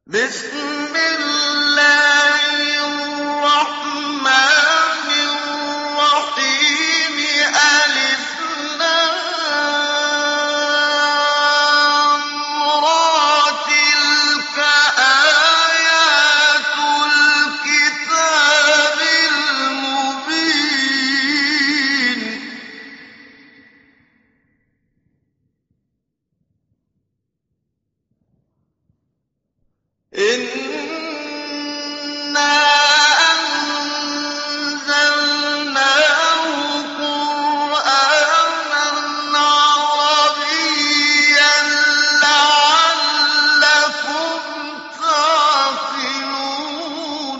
بسم الله الرحمن الرحيم ألف لام را تلك آيات الكتاب المبين إِنَّا أَنزَلْنَاهُ قُرْآنًا عَرَبِيًّا لَّعَلَّكُمْ تَعْقِلُونَ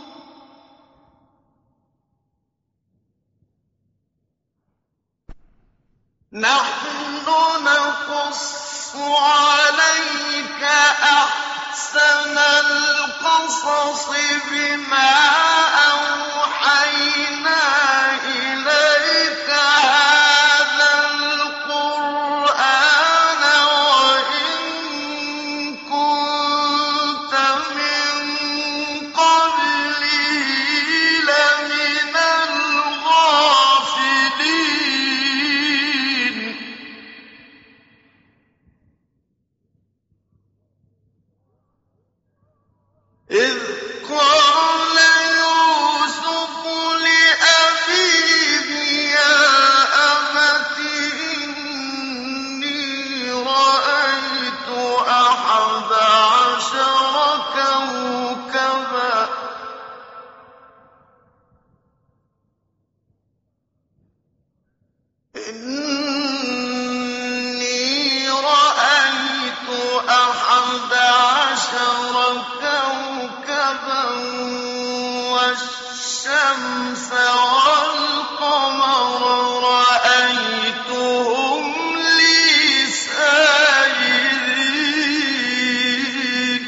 نَحْنُ نَقُصُّ عَلَيْكَ أَحْسَنَ الْقَصَصِ بِمَا أَوْحَيْنَا إِلَيْكَ هَٰذَا الْقُرْآنَ وَإِن كُنتَ مِن قَبْلِهِ لَمِنَ الْغَافِلِينَ إِذْ قَالَ يُوسُفُ لِأَبِيهِ يَا أَبَتِ إِنِّي رَأَيْتُ أَحَدَ عَشَرَ كَوْكَبًا وَالشَّمْسَ وَالْقَمَرَ رَأَيْتُهُمْ لِي سَاجِدِينَ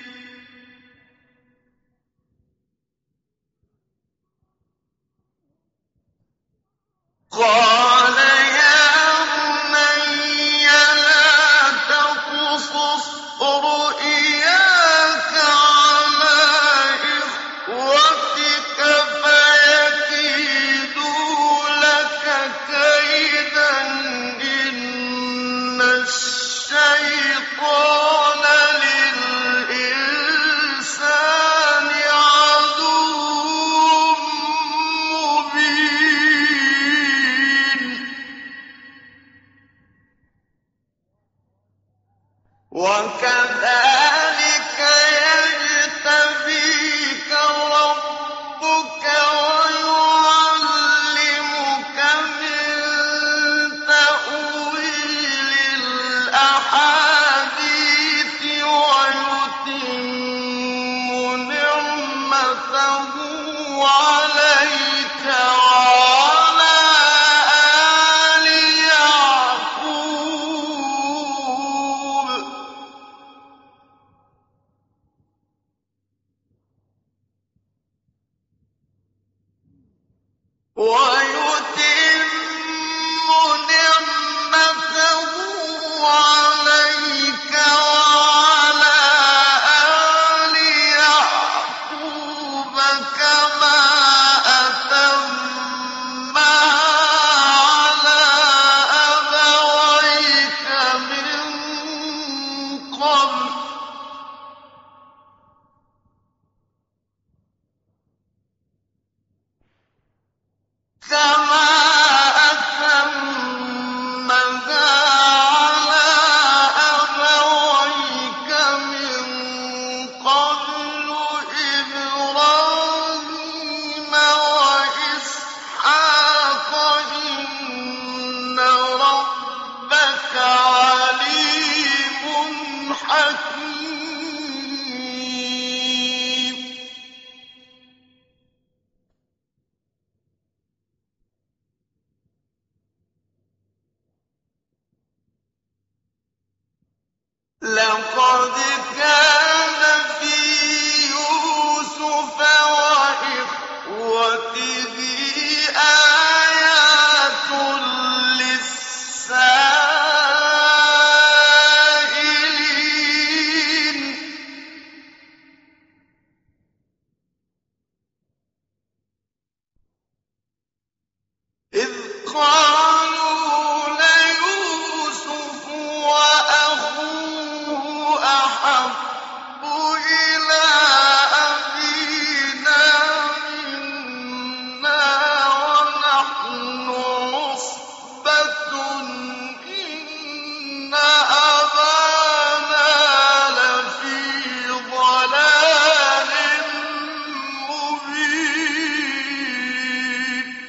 قَالَ يَا بُنَيَّ لَا تَقْصُصْ رُؤْيَاكَ عَلَىٰ إِخْوَتِكَ فَيَكِيدُوا لَكَ كَيْدًا ۖ إِنَّ الشَّيْطَانَ لِلْإِنسَانِ عَدُوٌّ مُّبِينٌ وَكَذَٰلِكَ يَجْتَبِيكَ رَبُّكَ وَيُعَلِّمُكَ مِن تَأْوِيلِ الْأَحَادِيثِ وَيُتِمُّ نِعْمَتَهُ عَلَيْكَ وَعَلَىٰ آلِ يَعْقُوبَ كَمَا أَتَمَّهَا عَلَىٰ أَبَوَيْكَ مِن قَبْلُ ۚ أَحَبُّ إِلَىٰ أَبِينَا مِنَّا وَنَحْنُ عُصْبَةٌ إِنَّ أَبَانَا لَفِي ضَلَالٍ مُّبِينٍ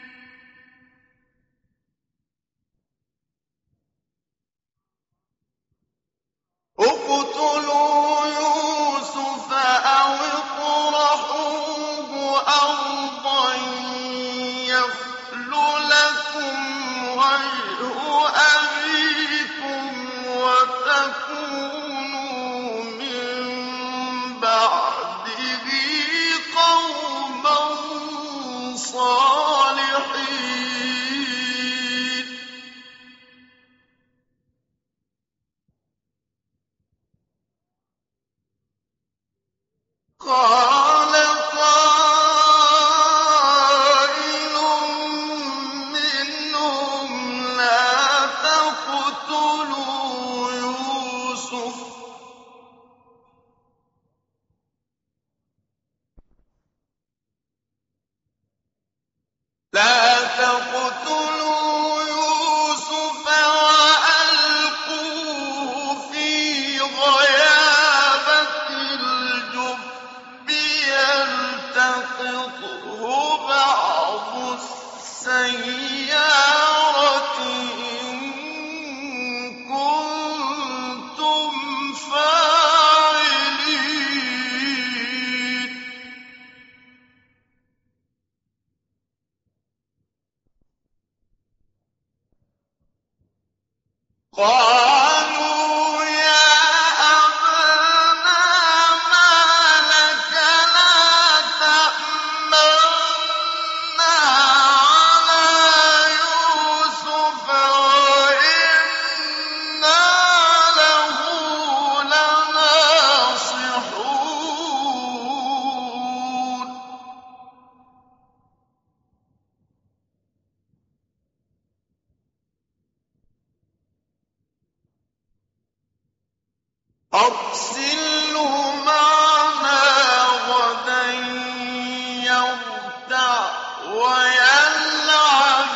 اقْتُلُوا يُوسُفَ أَوِ اطْرَحُوهُ أَرْضًا يَخْلُ لَكُمْ وَجْهُ أَبِيكُمْ وَتَكُونُوا مِن بَعْدِهِ قَوْمًا صَالِحِينَ قَالَ قَائِلٌ مِّنْهُمْ لَا تَقْتُلُوا يُوسُفَ وَأَلْقُوهُ فِي غَيَابَتِ الْجُبِّ يَلْتَقِطْهُ بَعْضُ السَّيَّارَةِ إِن كُنتُمْ فَاعِلِينَ قَالُوا يَا أَبَانَا مَا لَكَ لَا تَأْمَنَّا عَلَىٰ يُوسُفَ وَإِنَّا لَهُ لَنَاصِحُونَ أَرْسِلْهُ مَعَنَا غَدًا يَرْتَعْ وَيَلْعَبْ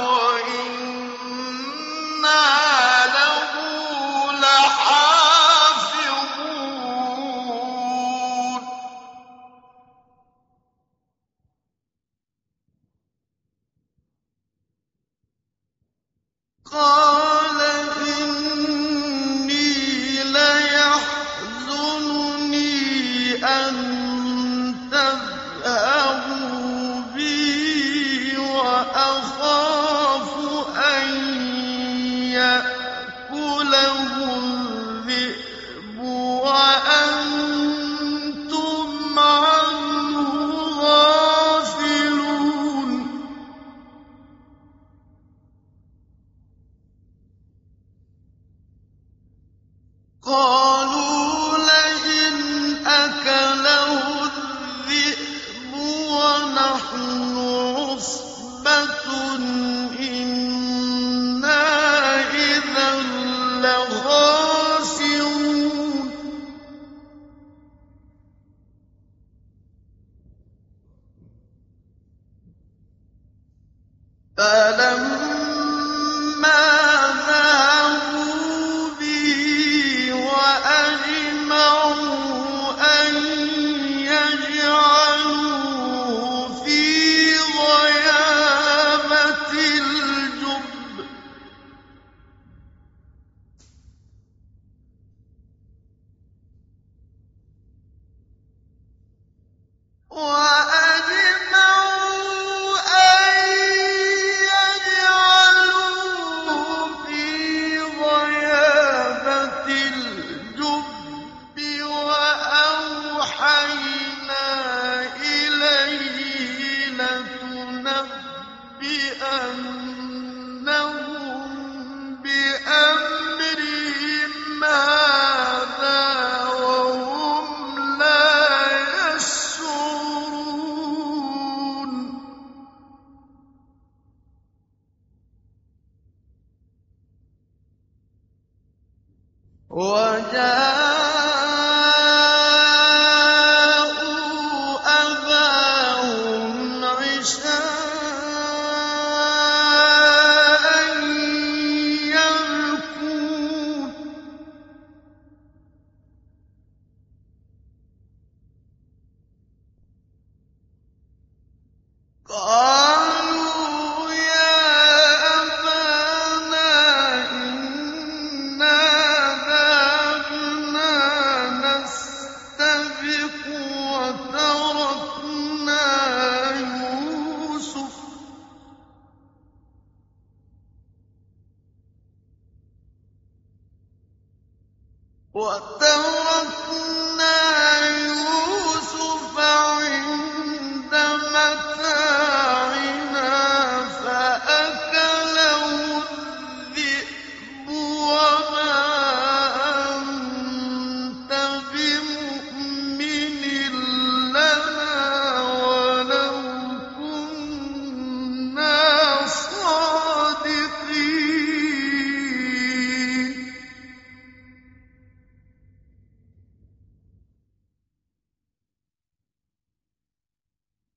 وَإِنَّا لَهُ لَحَافِظُونَ قَالَ إِنِّي لَيَحْزُنُنِي أَن تَذْهَبُوا بِهِ وَأَخَافُ أَن يَأْكُلَهُ الذِّئْبُ وَأَنتُمْ عَنْهُ غَافِلُونَ قَالُوا لَئِنْ أَكَلَهُ الذِّئْبُ وَنَحْنُ عُصْبَةٌ إِنَّا إِذًا لَّخَاسِرُونَ فَلَمَّا ذَهَبُوا بِهِ وَأَجْمَعُوا أَن يَجْعَلُوهُ فِي غَيَابَتِ الْجُبِّ وَأَوْحَيْنَا إِلَيْهِ لَتُنَبِّئَنَّهُم بِأَمْرِهِمْ هَٰذَا وَهُمْ لَا يَشْعُرُونَ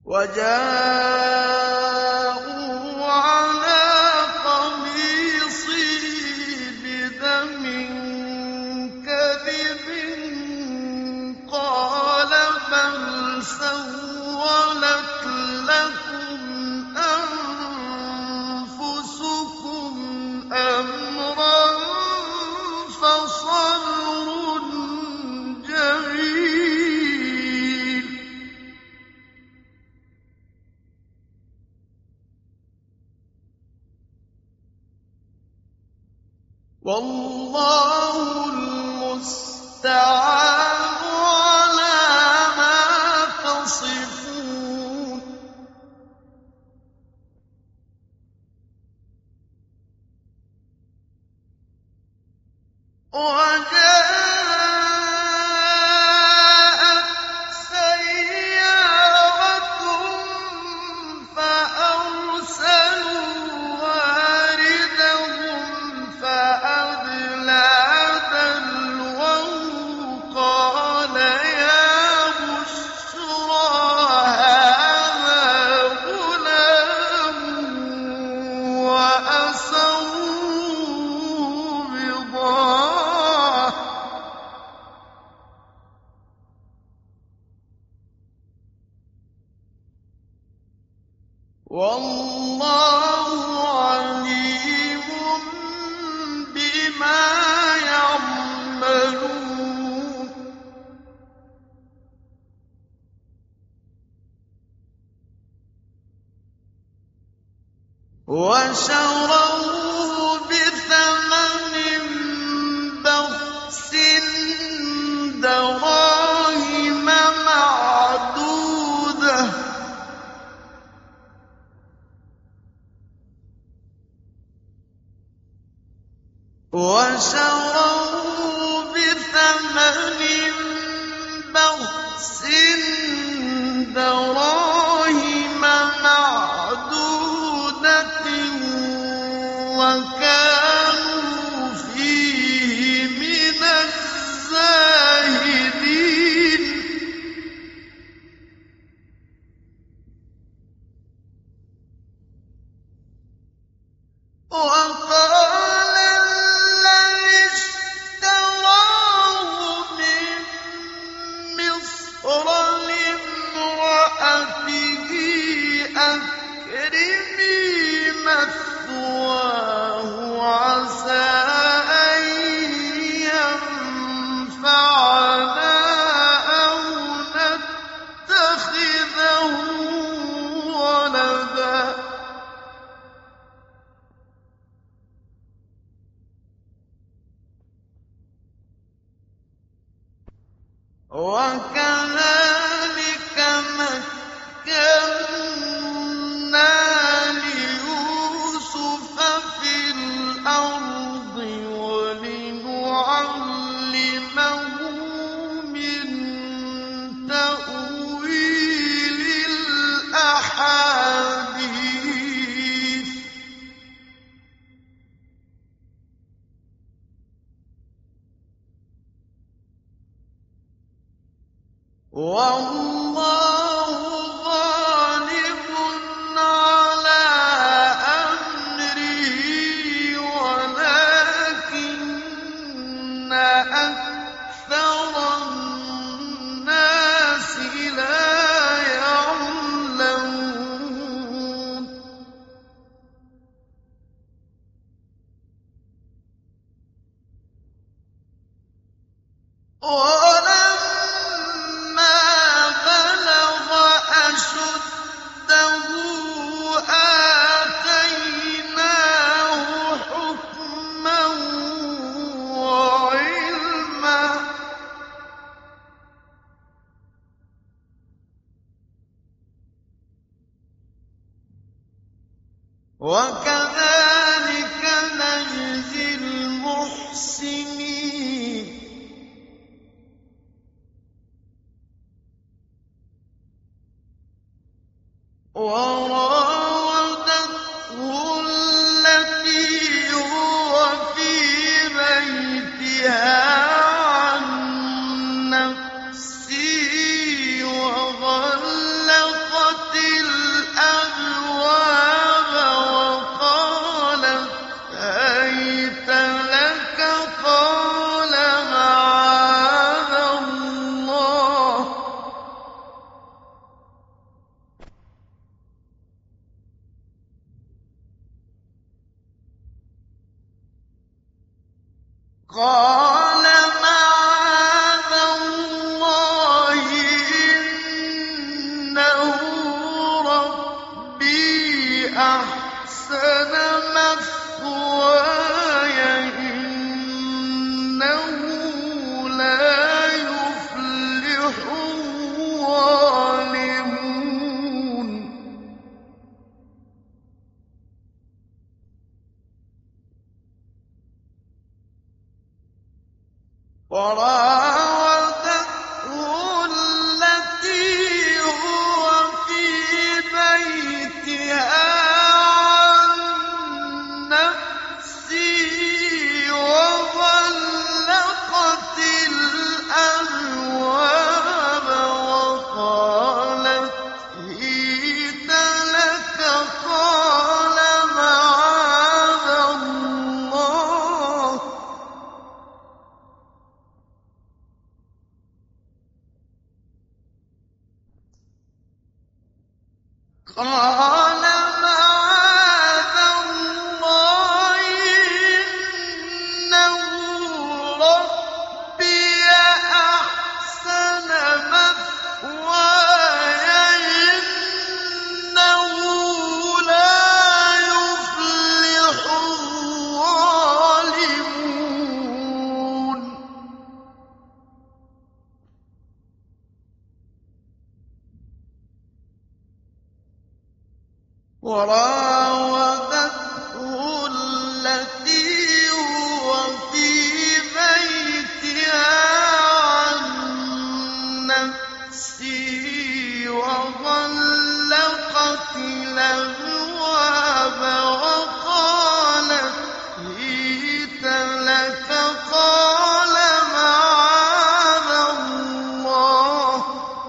وَجَاءُوا عَلَىٰ قَمِيصِهِ بِدَمٍ كَذِبٍ قَالَ بَلْ سَوَّلَتْ لَكُمْ أَنفُسُكُمْ أَمْرًا فَصَبْرٌ جَمِيلٌ ۖ وَاللَّهُ الْمُسْتَعَانُ عَلَىٰ مَا تَصِفُونَ وَجَاءَتْ سَيَّارَةٌ فَأَرْسَلُوا وَارِدَهُمْ فَأَدْلَىٰ دَلْوَهُ قَالَ يَا بُشْرَىٰ هَٰذَا غُلَامٌ وَأَسَرُّوهُ بِضَاعَةً ۚ وَاللَّهُ عَلِيمٌ بِمَا يَعْمَلُونَ وَشَرَوْهُ بِثَمَنٍ بَخْسٍ دَرَاهِمَ مَعْدُودَةٍ ۚ وَكَانُوا فِيهِ مِنَ الزَّاهِدِينَ وَقَالَ الَّذِي اشْتَرَاهُ مِن مِّصْرَ لِامْرَأَتِهِ أَكْرِمِي مَثْوَاهُ عَسَىٰ أَن يَنفَعَنَا أَوْ نَتَّخِذَهُ وَلَدًا ۚ وَكَذَٰلِكَ مَكَّنَّا لِيُوسُفَ فِي الْأَرْضِ وَلِنُعَلِّمَهُ مِن تَأْوِيلِ الْأَحَادِيثِ ۚ وَاللَّهُ غَالِبٌ عَلَىٰ أَمْرِهِ وَلَٰكِنَّ أَكْثَرَ النَّاسِ لَا يَعْلَمُونَ وَلَمَّا بَلَغَ أَشُدَّهُ آتَيْنَاهُ حُكْمًا وَعِلْمًا ۚ وَكَذَٰلِكَ نَجْزِي الْمُحْسِنِينَ وَرَاوَدَتْهُ الَّتِي هُوَ فِي بَيْتِهَا عَن نَّفْسِهِ وَغَلَّقَتِ قَالَ مَعَاذَ اللَّهِ إِنَّهُ رَبِّي أَحْسَنَ مَثْوَايَ إِنَّهُ لَا يُفْلِحُ الظَّالِمُونَ وراودته التي هو في بيتها عن نفسه وغلقت الأبواب وقالت هيت لك قال معاذ الله إنه ربي أحسن مثواي إنه لا يفلح الظالمون وراودته التي هو في بيتها عن نفسه وغلقت الأبواب وقالت هيت لك قال معاذ الله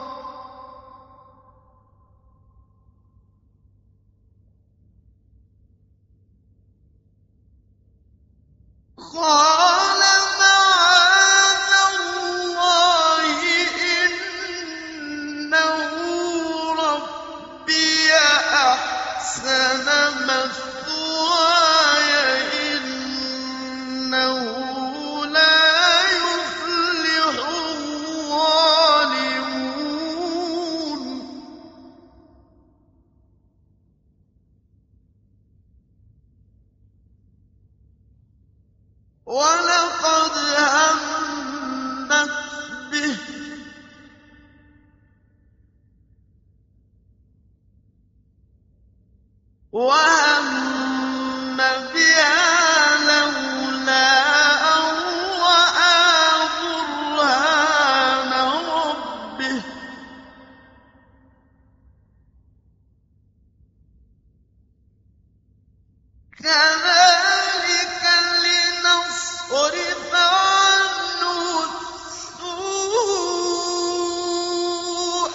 قال معاذ الله إنه ربي أحسن مثواي إنه لا يفلح الظالمون ولقد همت به وهم بها لولا أن رأى برهان ربه كذلك لنصرف عنه السوء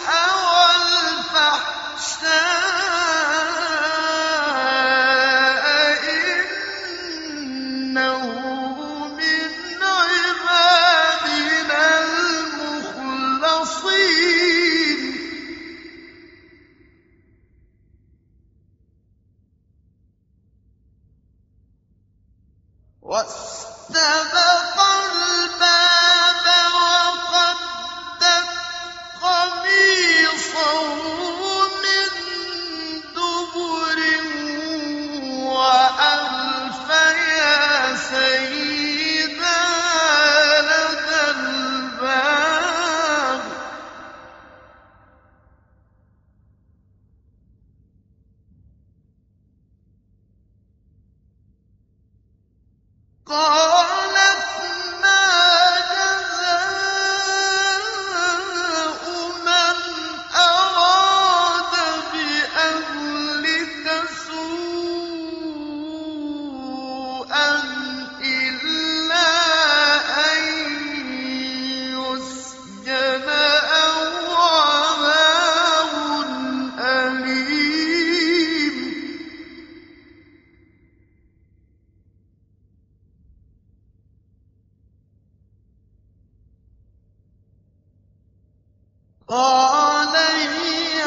والفحشاء إنه من عبادنا المخلصين واستبق الباب وقدت قميصه من دبر وألف يا سيدها لدى الباب قالت ما جزاء من أراد بأهلك سوءا إلا أن يسجن أو عذاب أليم قال هي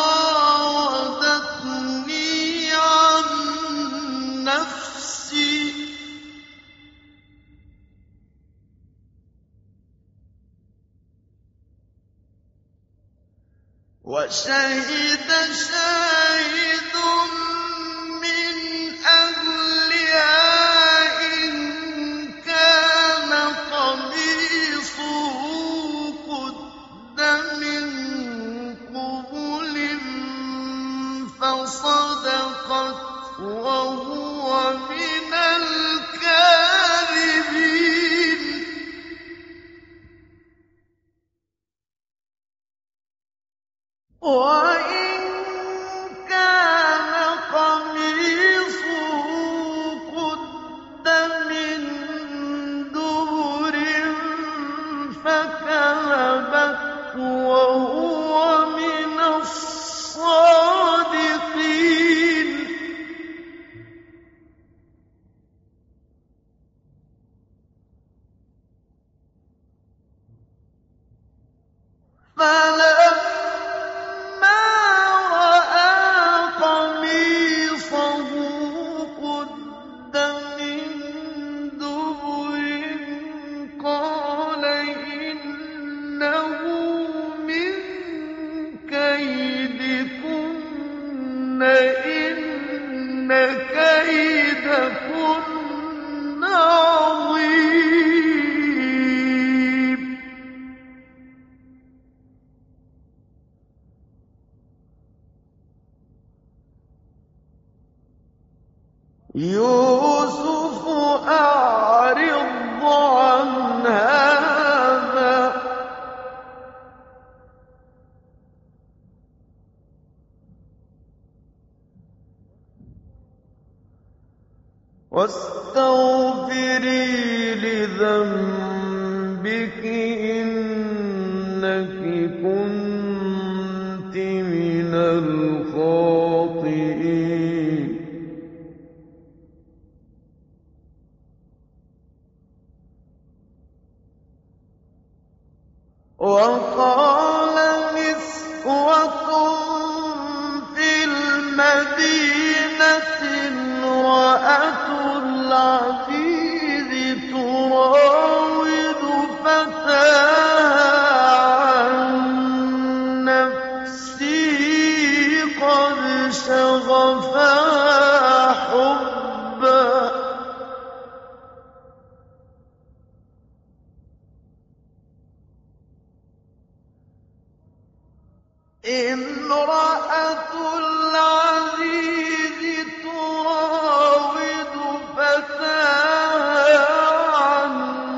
راودتني عن نفسي وشهد شاهد من أهلها إن كان قميصه قد من قبل فصدقت وهو من الكاذبين وإن كان قميصه قد من دبر فكذبت وهو من الصادقين فلما رأى قميصه قد من دبر قال إنه من كيدكن إن كيدكن عظيم يوسف أعرض عن هذا واستغفري لذنبك إنك كنت من الخاطئين وقال نسوة في المدينة امرأة العزيز تراود فتاها عن نفسه قد شغفها حبا امرأة العزيز تراود فتاها عن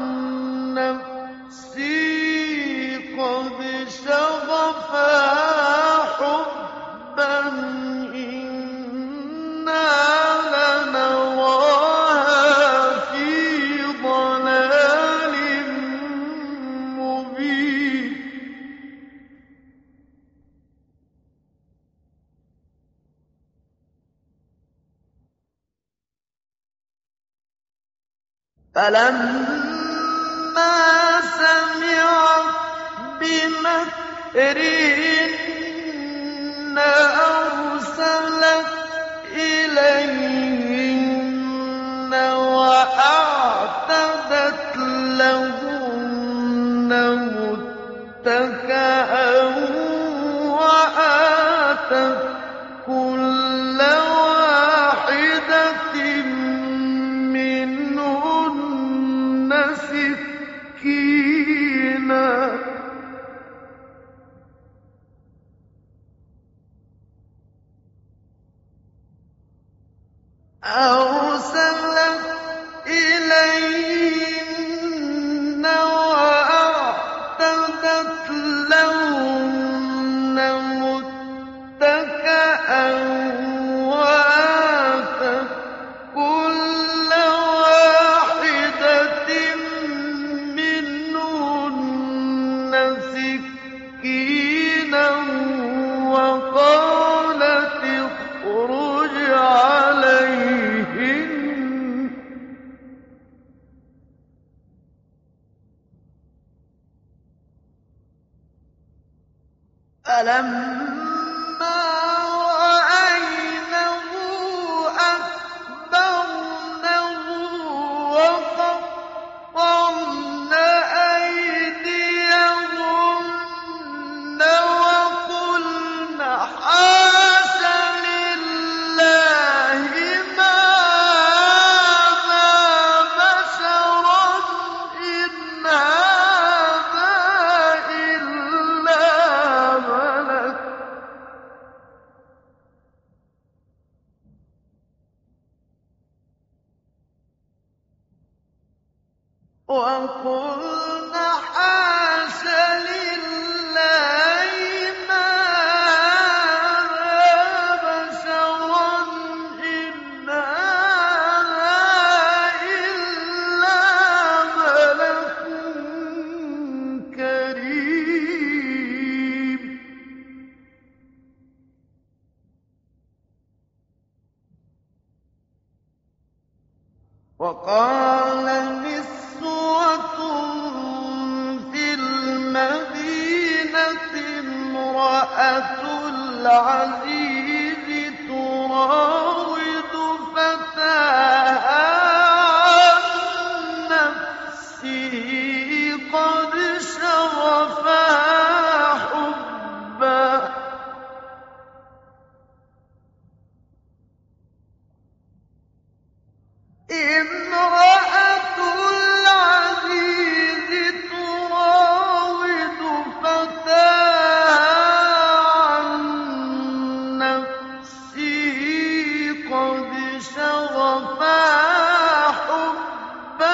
نفسه قد شغفها حبا إنا لنراها في ضلال مبين فلما سمعت بمكرهن أرسلت إليهن وأعتدت لهن متكئا وآتت كل واحدة منهن سكينا أرسلت إليهن وأعتدت لهن متكئا وآتت كل واحدة منهن سكينا وقالت اخرج عليهن فلما رأينه أكبرنه وقطعن أيديهن وقلن وَقُلْنَ حَاشَ لِلَّهِ مَا هَٰذَا بَشَرًا إِنْ هَٰذَا إِلَّا مَلَكٌ كَرِيمٌ. وَقَالَ نِسْوَةٌ فِي الْمَدِينَةِ امْرَأَتُ الْعَزِيزِ تُرَاوِدُ فَتَاهَا عَن نَّفْسِهِ قَدْ شَغَفَهَا حُبًّا. امرأة العزيز تراود فتاها عن نفسه قد شغفها حبا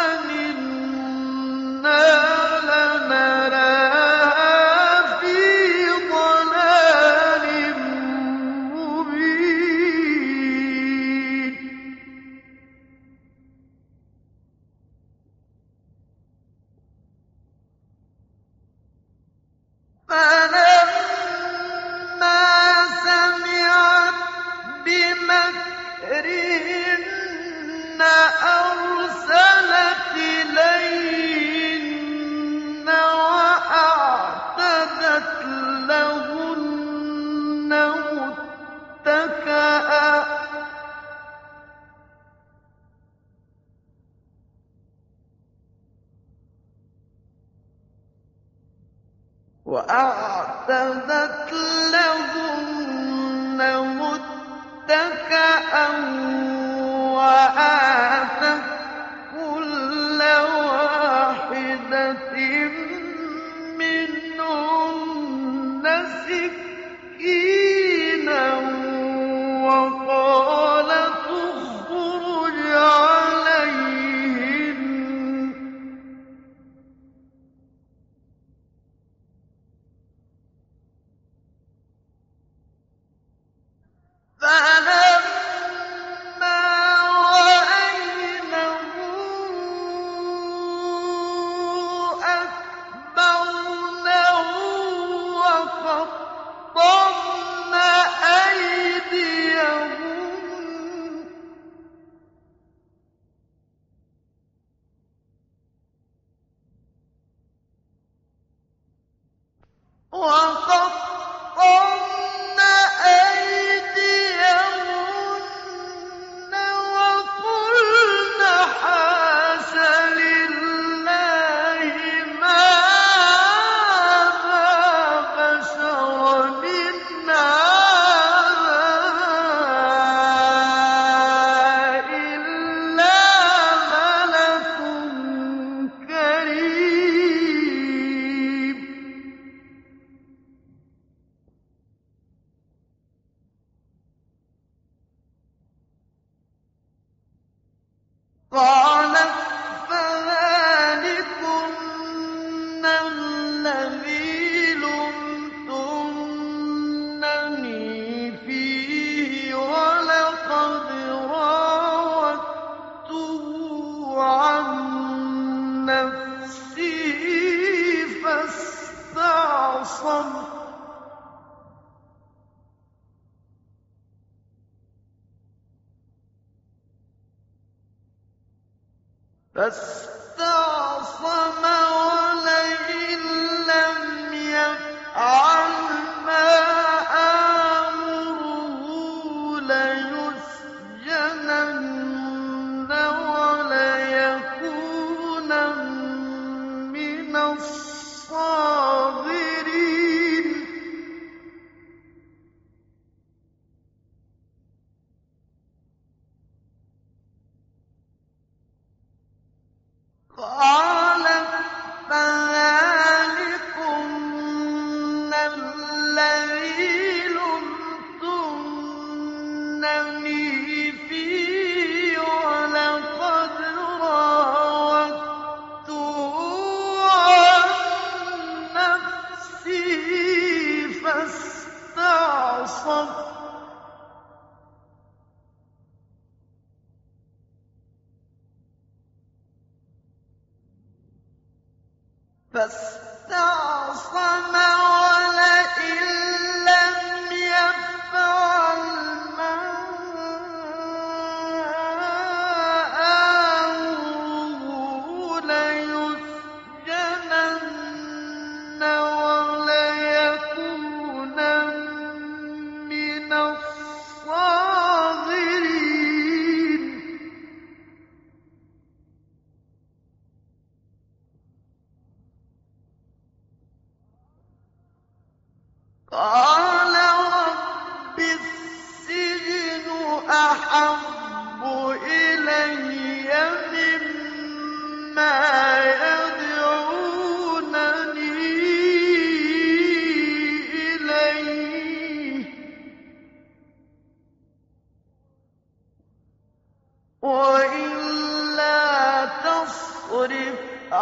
إنا لنراها في ضلال مبين. فَلَمَّا سَمِعَتْ بِمَكْرِهِنَّ أَرْسَلَتْ إِلَيْهِنَّ وَأَعْتَدَتْ لَهُنَّ مُتَّكَأً وَآتَتْ كُلَّ وَاحِدَةٍ مِّنْهُنَّ سِكِّينًا وَقَالَتِ اخْرُجْ عَلَيْهِنَّ. فَلَمَّا رَأَيْنَهُ أَكْبَرْنَهُ وَقَطَّعْنَ أَيْدِيَهُنَّ وَقُلْنَ حَاشَ لِلَّهِ مَا هَٰذَا بَشَرًا إِنْ هَٰذَا إِلَّا مَلَكٌ كَرِيمٌ. قَالَتْ فَذَٰلِكُنَّ الَّذِي لُمْتُنَّنِي فِيهِ وَلَقَدْ رَاوَدتُّهُ عَن نَّفْسِهِ فَاسْتَعْصَمَ. وَلَئِن لَّمْ يَفْعَلْ مَا آمُرُهُ لَيُسْجَنَنَّ وَلَيَكُونًا مِّنَ الصَّاغِرِينَ. قَالَتْ فاستعصم ولئن لم يفعل ما آمره ليسجنن وليكونن من الصاغرين قال رب السجن أحب إلي مما يدعونني إليه وإلا تصرف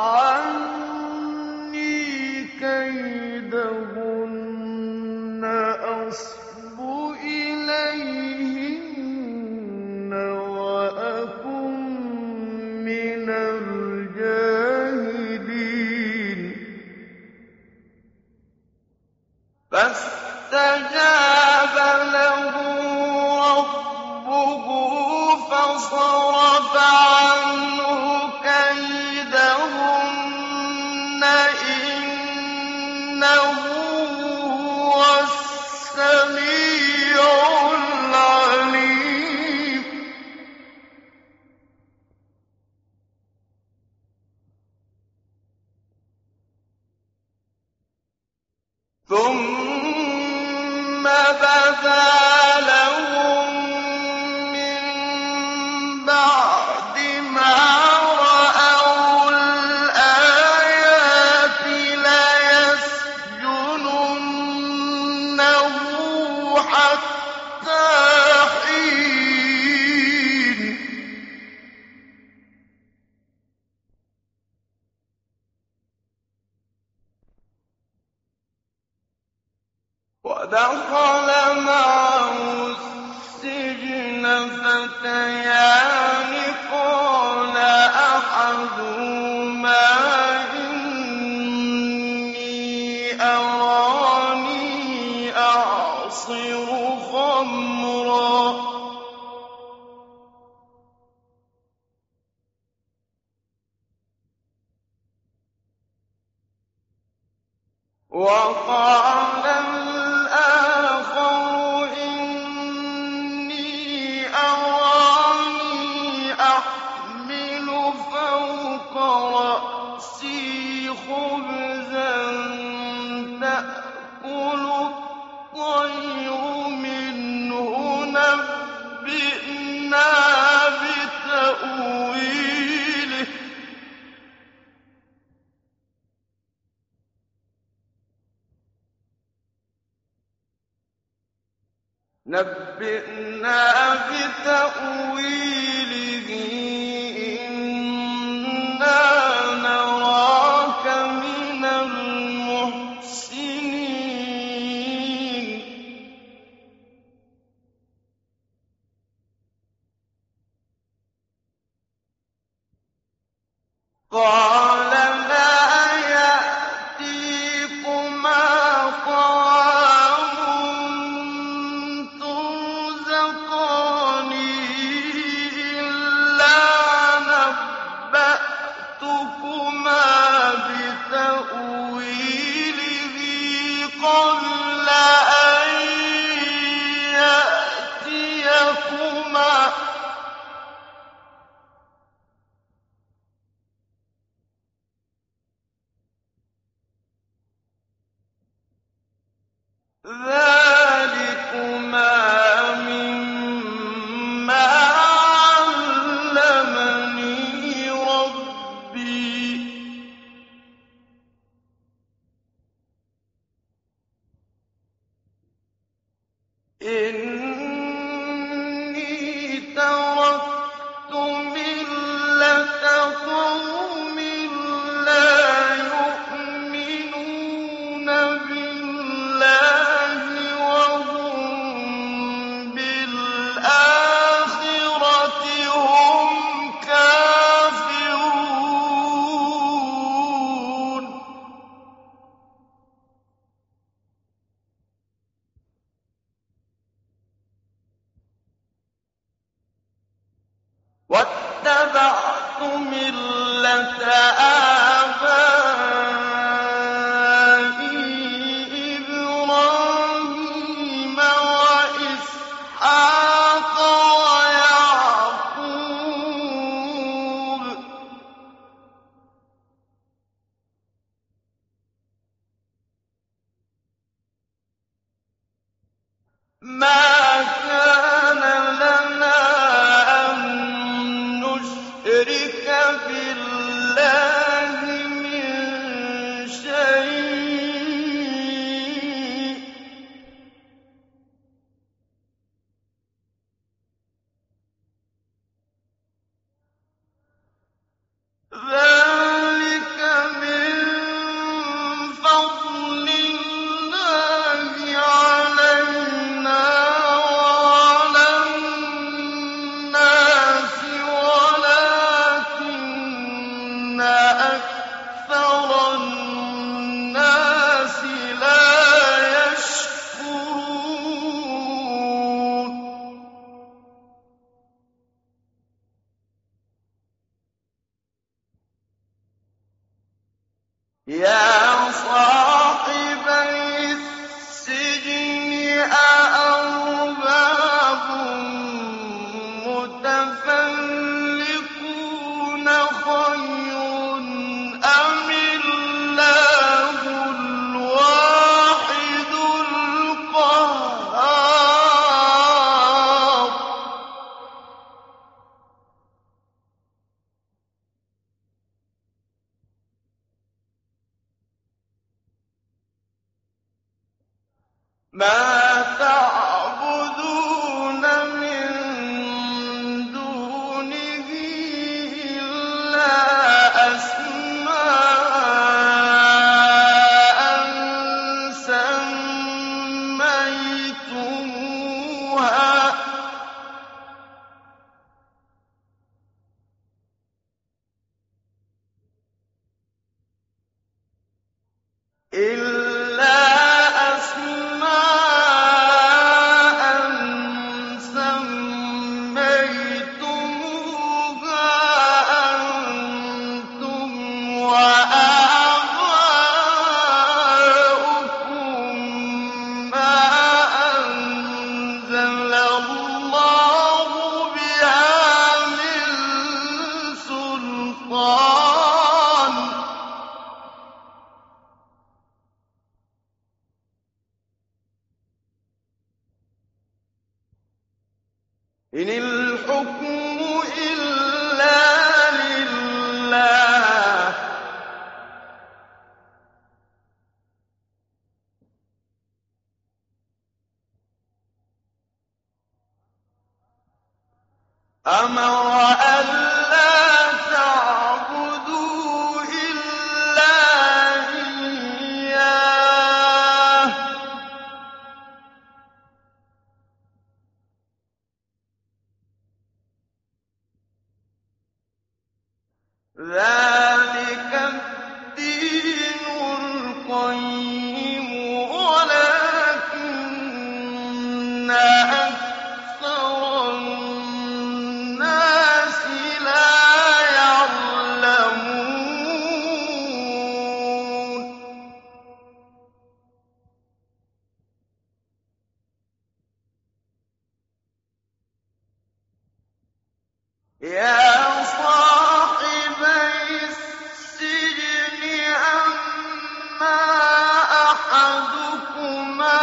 عني كيدهن أصب إليهن وأكن من الجاهلين فاستجاب له ربه فصرف عنه كيدهن إنه هو السميع العليم ثم بدا لهم من بعد ما رأوا الآيات ليسجننه حتى حين ودخل معه السجن فتيان قال أحدهما إني أراني أعصر خمرا وقال الآخر إني أراني أحمل فوق رأسي خبزا تأكل الطير منه نبئنا بتأويله إنا نراك من المحسنين قال لا يأتيكما طعام ترزقانه إلا نبأتكما بتأويله قبل أن يأتيكما ذلكما مما علمني ربي مَا كَانَ لَنَا أَن نُّشْرِكَ بِاللَّهِ مِن شَيْءٍ ۚ ذَٰلِكَ مِن فَضْلِ اللَّهِ عَلَيْنَا وَعَلَى النَّاسِ وَلَٰكِنَّ أَكْثَرَ النَّاسِ لَا يَشْكُرُونَ يَا صَاحِبَيِ السِّجْنِ أَأَرْبَابٌ مُّتَفَرِّقُونَ خَيْرٌ أَمِ اللَّهُ الْوَاحِدُ الْقَهَّارُ مَا تَعْبُدُونَ مِن دُونِهِ إِلَّا أَسْمَاءً سَمَّيْتُمُوهَا أَنتُمْ وَآبَاؤُكُم مَّا أَنزَلَ اللَّهُ بِهَا مِن سُلْطَانٍ ۚ إِنِ الْحُكْمُ إِلَّا لِلَّهِ ۖ أَمَرَ أَلَّا تَعْبُدُوا إِلَّا إِيَّاهُ ۚ ذَٰلِكَ الدِّينُ الْقَيِّمُ وَلَٰكِنَّ أَكْثَرَ النَّاسِ لَا يَعْلَمُونَ يَا صَاحِبَيِ السِّجْنِ أَمَّا أَحَدُكُمَا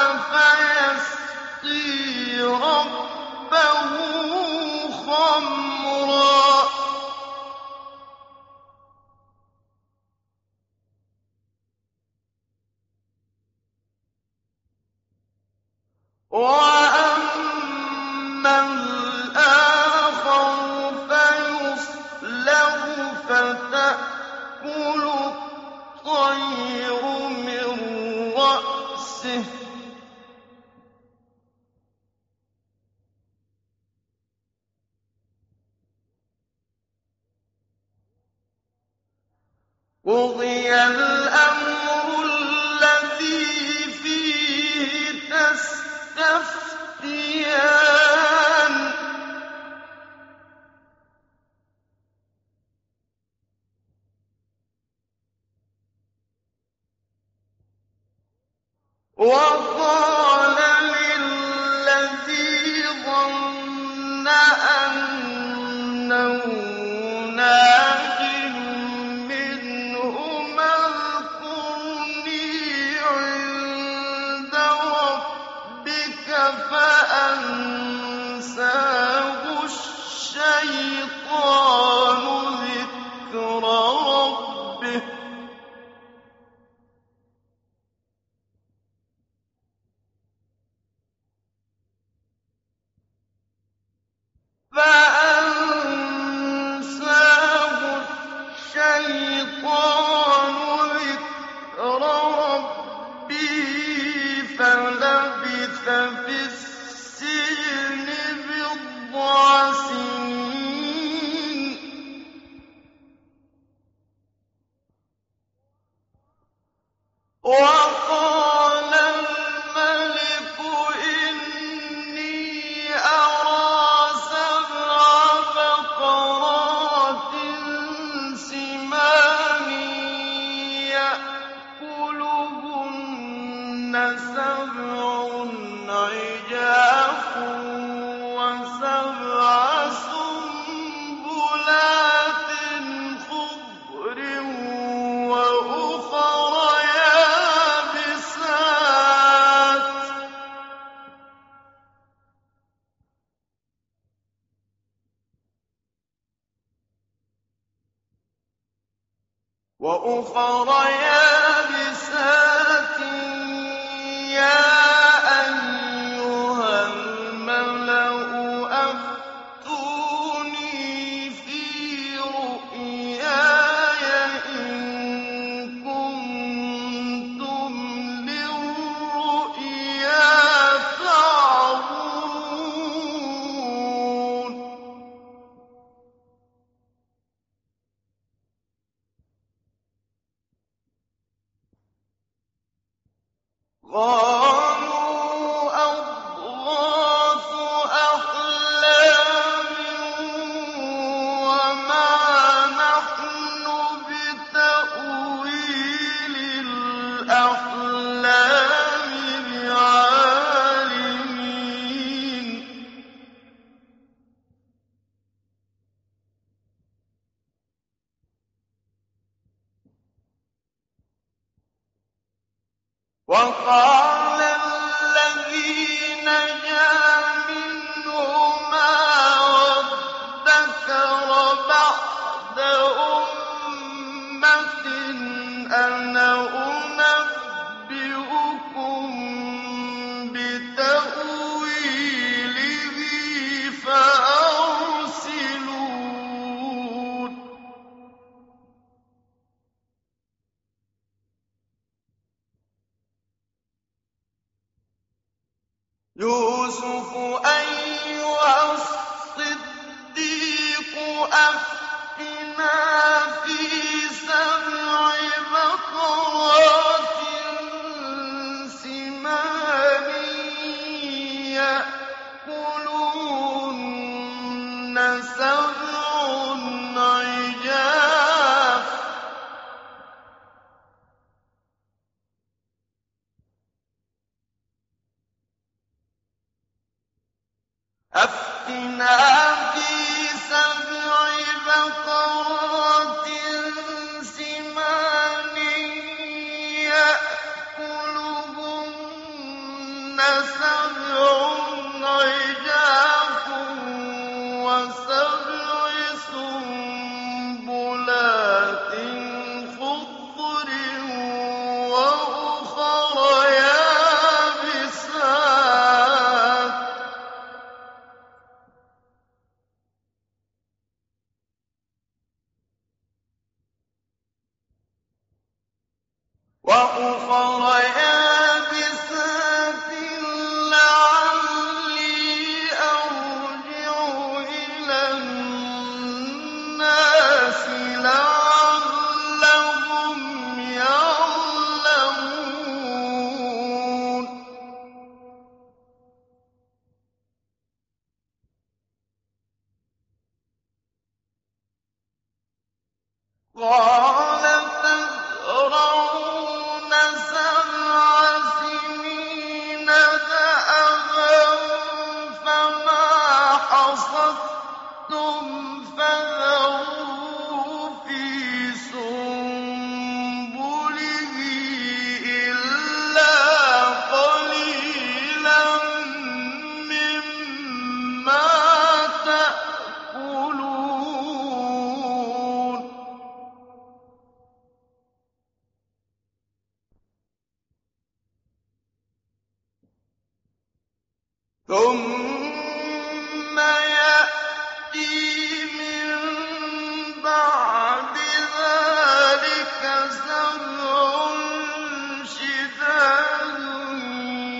فَيَسْقِي رَبَّهُ خَمْرًا ۖ وَأَمَّا الْآخَرُ فَيُصْلَبُ فَتَأْكُلُ الطَّيْرُ مِن رَّأْسِهِ ۚ قُضِيَ الْأَمْرُ الَّذِي فِيهِ تَسْتَفْتِيَانِ وَقَالَ لِلَّذِي ظَنَّ أَنَّهُ نَاجٍ مِّنْهُ مَا فلبث في السجن بضع سنين. وقال الملك إني أرى 7 بقرات سمان يأكلهن 7 عجاف و7 سنبلات خضر وأخر يابسات يا أيها الملأ أفتوني في رؤياي إن كنتم للرؤيا تعبرون. قالوا أضغاث أحلام وما نحن بتأويل الأحلام بعالمين. وقال الذي نجا منهما وادكر بعد أمة أنا أنبئكم بتأويله فأرسلون. يوسف أيها الصديق أفتنا في 7 بقرات سمان يأكلهن 7 عجاف أفتنا في 7 بقرات سمان يأكلهن 7 عجاف و7 سنبلات خضر وأخر يابسات لعلي أرجع إلى الناس لعلهم يعلمون. قال تزرعون 7 سنين دأبا فما حصدتم فذروه في سنبله إلا قليلا مما تأكلون. ثم يأتي من بعد ذلك 7 شداد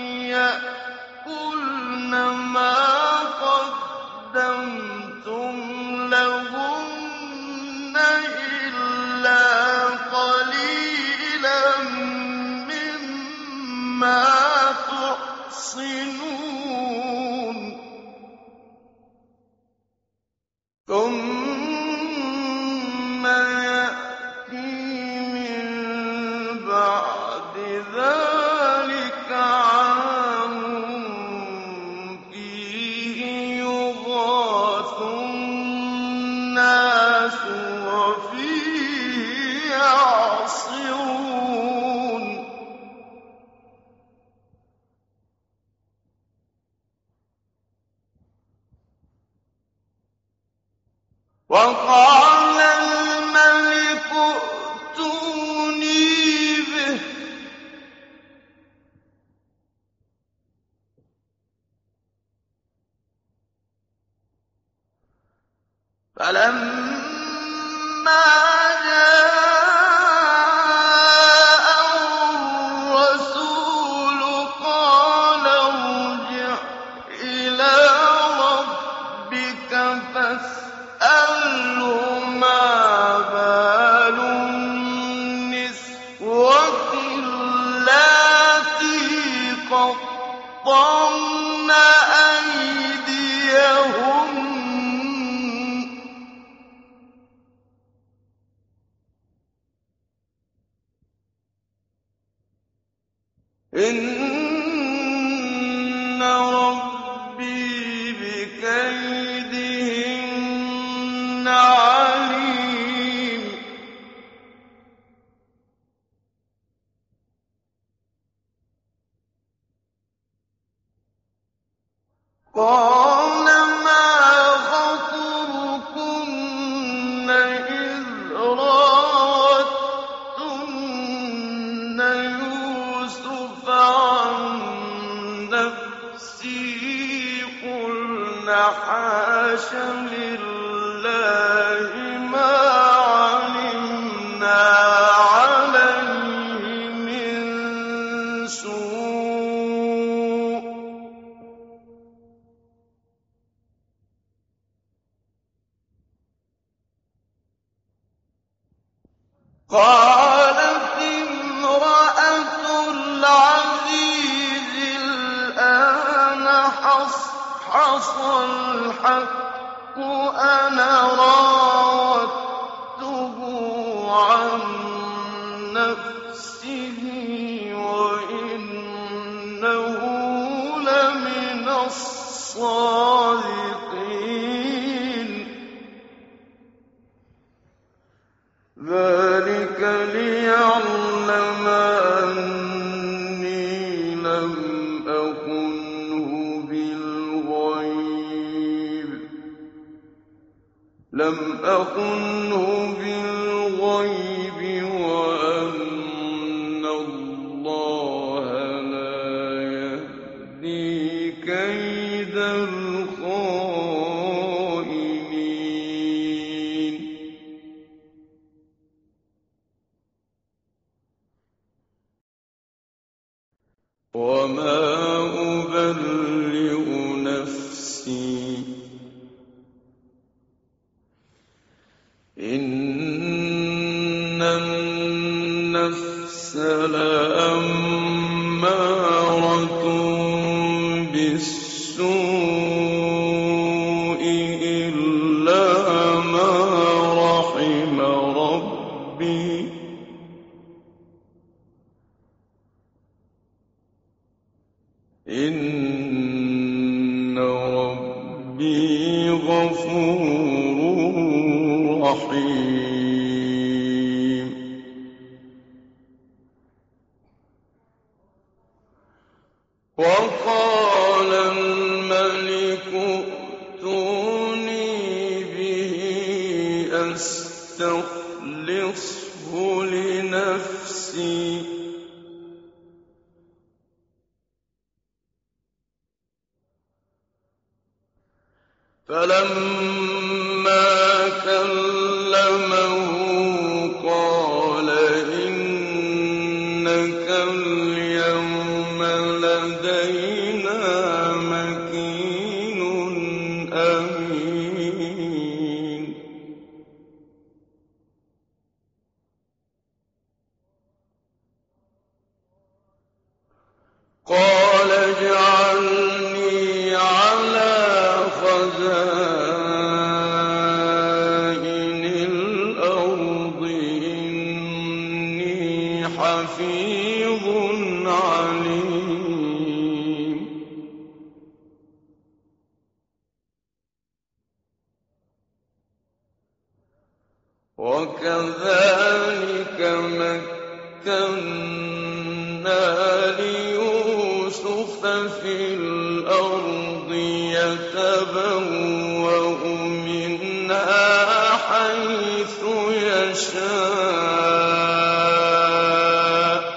تُحْصِنُونَ ثُمَّ يَأْتِي مِن بَعْدِ ذَٰلِكَ عَامٌ فِيهِ يُغَاثُ النَّاسُ وَفِيهِ يَعْصِرُونَ وَقَالَ الْمَلِكُ ائْتُونِي بِهِ ۖ فَلَمَّا جَاءَهُ الرَّسُولُ قَالَ ارْجِعْ إِلَىٰ رَبِّكَ فَاسْأَلْهُ مَا بَالُ النِّسْوَةِ اللَّاتِي قَطَّعْنَ أَيْدِيَهُنَّ ۚ إِنَّ رَبِّي بِكَيْدِهِنَّ عَلِيمٌ قَالَ مَا خَطْبُكُنَّ إِذْ رَاوَدتُّنَّ يُوسُفَ عَن نَّفْسِهِ قُلْنَ حَاشَ لِلَّهِ مَا عَلِمْنَا عَلَيْهِ مِن سُوءٍ ۚ قَالَتِ امْرَأَتُ الْعَزِيزِ الْآنَ حَصْحَصَ الْحَقُّ أَنَا رَاوَدتُّهُ عَن نَّفْسِهِ وَإِنَّهُ لَمِنَ الصَّادِقِينَ ذَٰلِكَ لِيَعْلَمَ أَنِّي لَمْ أَخُنْهُ بِالْغَيْبِ وَأَنَّ اللَّهَ لَا يَهْدِي كَيْدَ الْخَائِنِينَ وَمَا أُبَرِّئُ نَفْسِي ۚ إِنَّ النَّفْسَ لَأَمَّارَةٌ بِالسُّوءِ إِلَّا مَا رَحِمَ رَبِّي ۚ إِنَّ رَبِّي غَفُورٌ رَّحِيمٌ وَقَالَ الْمَلِكُ ائْتُونِي بِهِ أَسْتَخْلِصْهُ لِنَفْسِي ۖ فَلَمَّا كَلَّمَهُ قَالَ إِنَّكَ الْيَوْمَ لَدَيْنَا مَكِينٌ أَمِينٌ قَالَ وَكَذَٰلِكَ مَكَّنَّا لِيُوسُفَ فِي الْأَرْضِ يَتَبَوَّأُ مِنْهَا حَيْثُ يَشَاءُ ۚ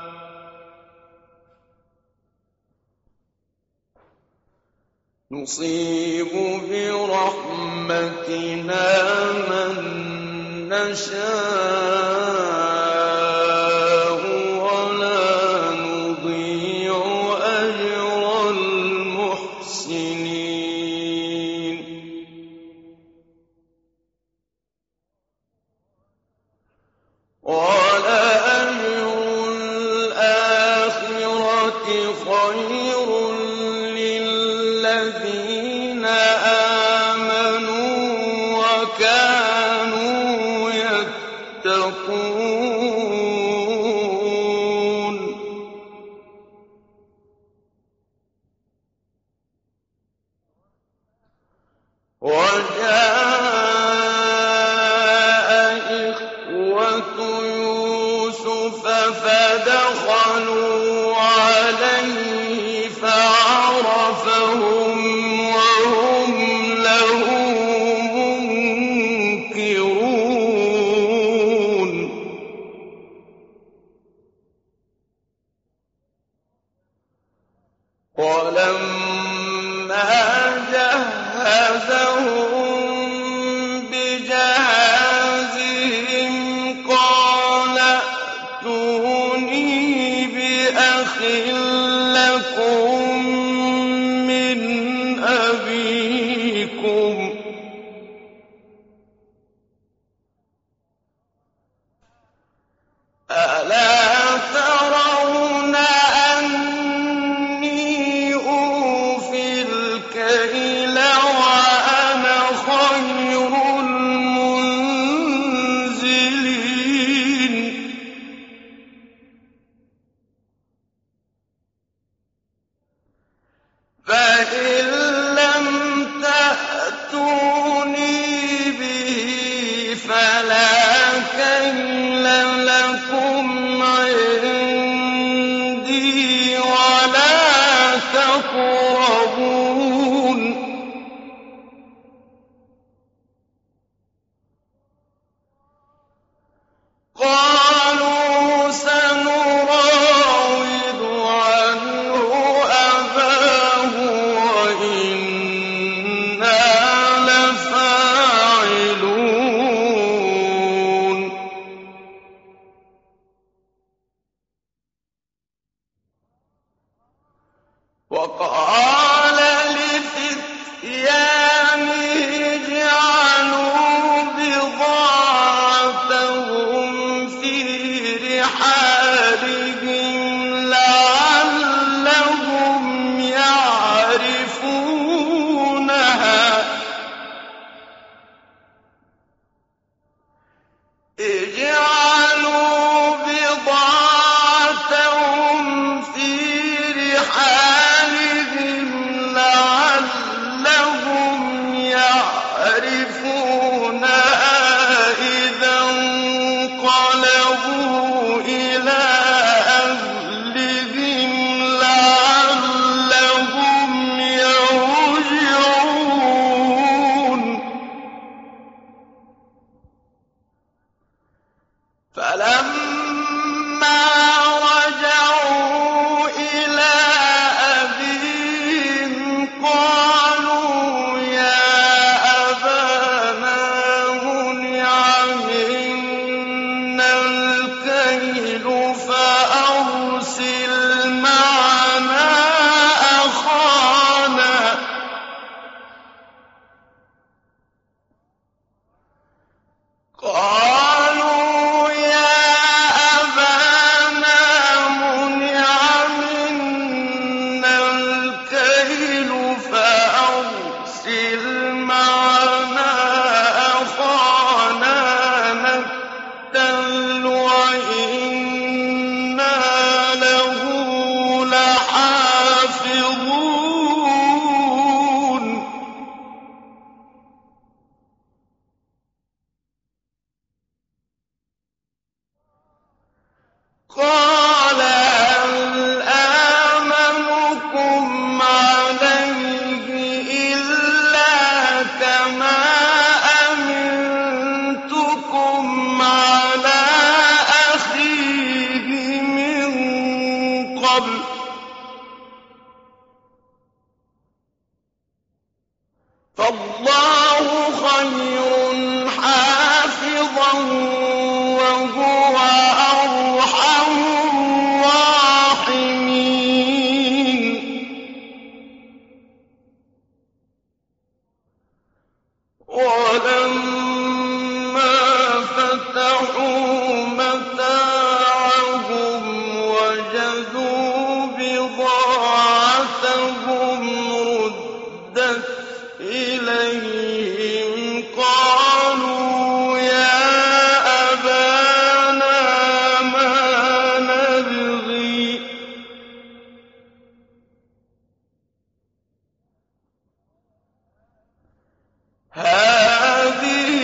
نُصِيبُ بِرَحْمَتِنَا مَن نَّشَاءُ وَلَا نُضِيعُ أَجْرَ الْمُحْسِنِينَ وَلَأَجْرُ الْآخِرَةِ خَيْرٌ لِّلَّذِينَ آمَنُوا وَكَانُوا يَتَّقُونَ وَجَاءَ إِخْوَةُ يُوسُفَ فَدَخَلُوا عَلَيْهِ فَعَرَفَهُمْ وَهُمْ لَهُ مُنكِرُونَ وَلَمَّا جَهَّزَهُم بِجَهَازِهِمْ قَالَ ائْتُونِي بِأَخٍ لَّكُم مِّنْ أَبِيكُمْ ۚ أَلَا تَرَوْنَ أَنِّي أُوفِي الْكَيْلَ وَأَنَا خَيْرُ الْمُنزِلِينَ فَإِن لَّمْ تَأْتُونِي بِهِ فَلَا كَيْلَ لَكُمْ عِندِي وَلَا تَقْرَبُونِ قَالُوا سَنُرَاوِدُ عَنْهُ أَبَاهُ وَإِنَّا لَفَاعِلُونَ وَقَالَ لِفِتْيَانِهِ اجْعَلُوا بِضَاعَتَهُمْ فِي رِحَالِهِمْ لَعَلَّهُمْ يَعْرِفُونَهَا إِذَا انقَلَبُوا إِلَىٰ أَهْلِهِمْ لَعَلَّهُمْ يَرْجِعُونَ فَلَمَّا رَجَعُوا إِلَىٰ أَبِيهِمْ قَالُوا يَا أَبَانَا مُنِعَ مِنَّا الْكَيْلُ فَأَرْسِلْ مَعَنَا أَخَانَا قَالُوا يَا أَبَانَا مُنِعَ مِنَّا الْكَيْلُ فَأَرْسِلْ مَعَنَا أَخَانَا نَكْتَلْ وَإِنَّا لَهُ لَحَافِظُونَ هَٰذِهِ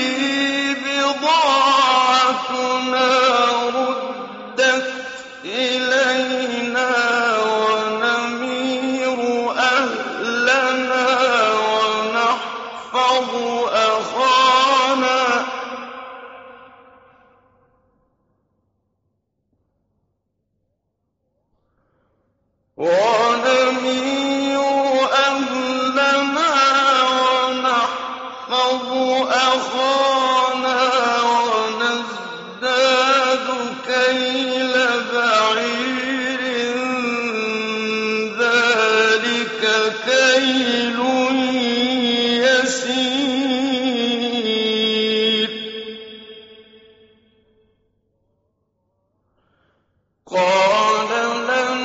بِضَاعَتُنَا رُدَّتْ إِلَيْنَا وَنَمِيرُ أَهْلَنَا وَنَحْفَظُ أَخَانَا ونزداد كيل بعير ذلك كيل يسير قال لن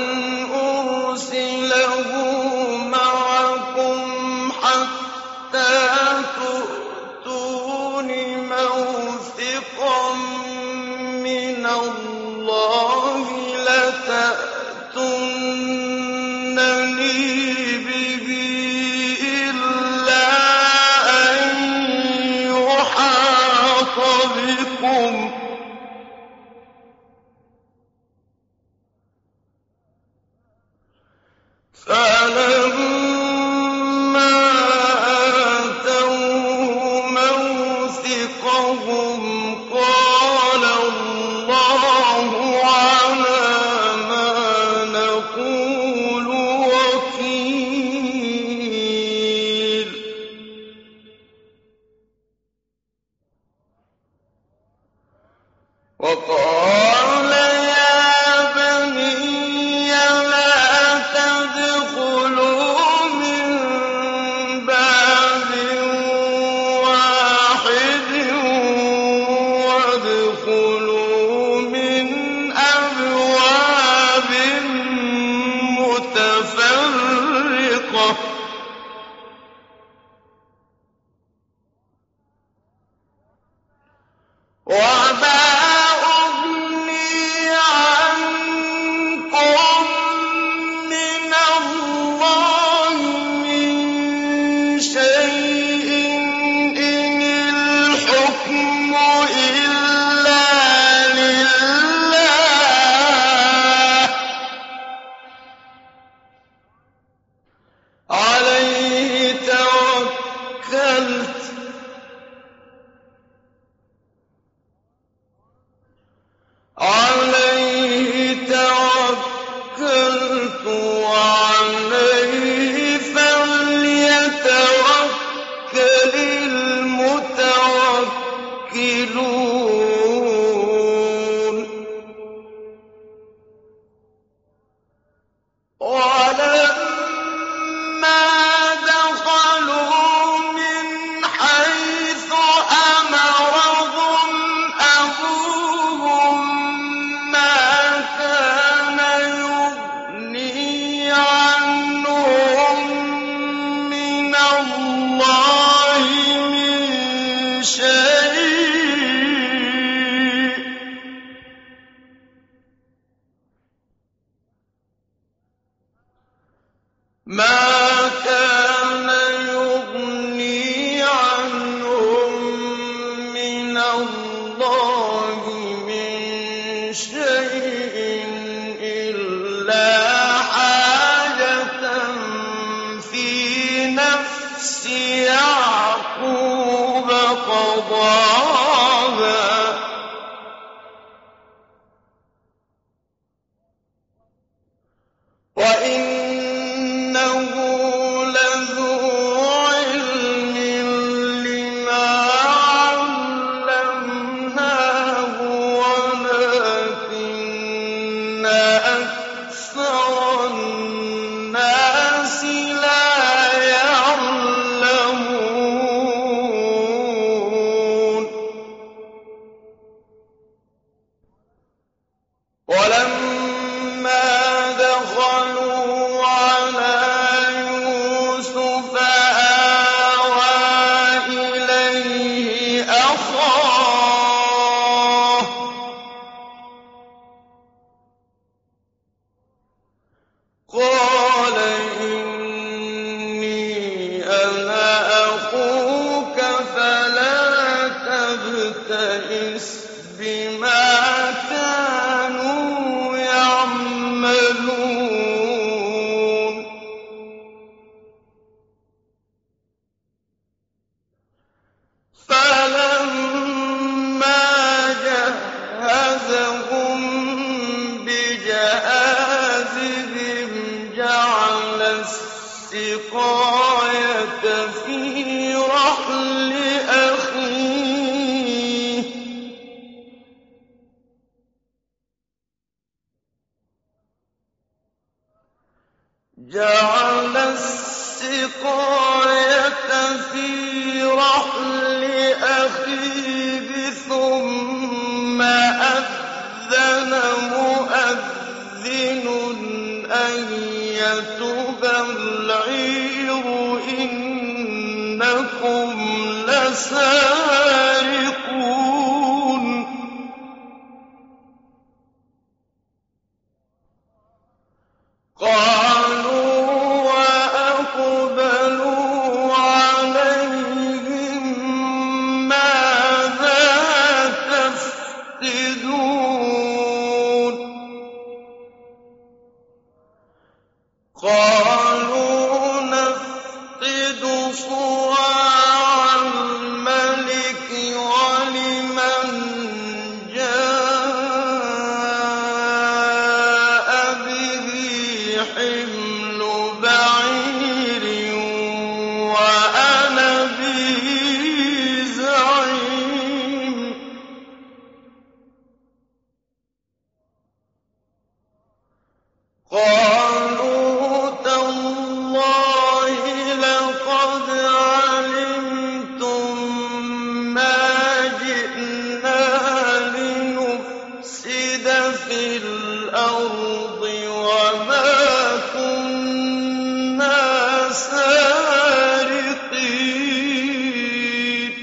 أرسله معكم حتى تؤتون موثقا من الله لتأتونني به إلا أن يحاط بكم فلما آتوه موثقهم قال الله على ما نقول وكيل وقال يا بني لا تدخلوا من باب واحد وادخلوا من أبواب متفرقة وما أغني عنكم من الله من شيء إن الحكم إلا لله عليه توكلت وعليه فليتوكل المتوكلون ولما دخلوا من حيث أمرهم أبوهم ما كان يغني عنهم من الله من شيء ما كان يغني عنهم من الله من شيء إلا حاجة في نفس يعقوب قضاها وإنه السقاية في رحل أخيه ثم أذن مؤذن أيتها العير إنكم لسارقون قالوا وأقبلوا عليهم ماذا تفقدون قالوا نفقد صواع الملك ولمن جاء به حمل بعير وأنا به زعيم قالوا تالله لقد علمتم ما جئنا لنفسد في الأرض وما كنا سارقين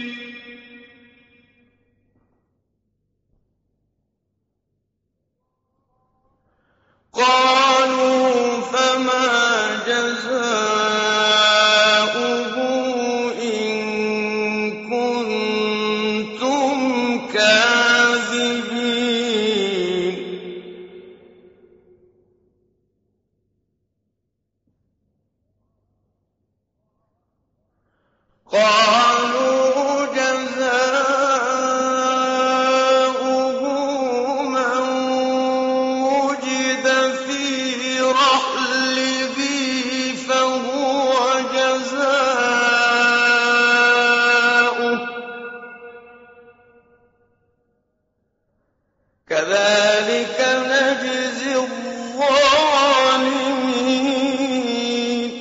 قالوا فما جزاؤه إن كنتم كاذبين قالوا جزاؤه من وجد في رحله فهو جزاؤه كذلك نجزي الظالمين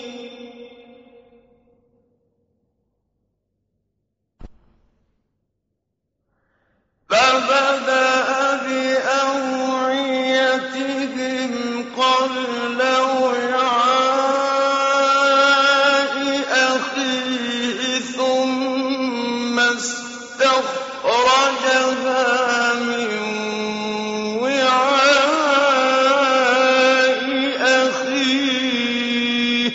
فبدأ بأوعيتهم قبل وعاء أخيه ثم استخرجها من وعاء أخيه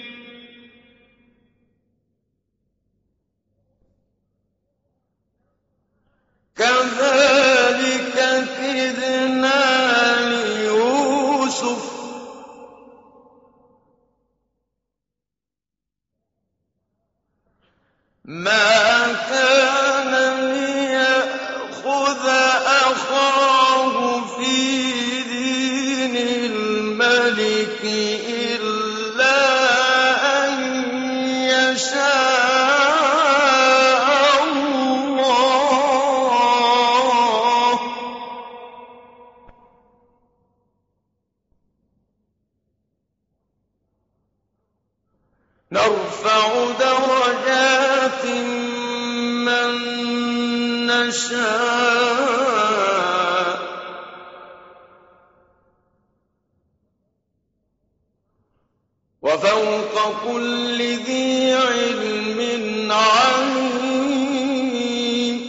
كذلك كدنا ليوسف ما كان ليأخذ أخاه في دين الملك إلا أن يشاء الله نرفع درجات من نشاء وفوق كل ذي علم عليم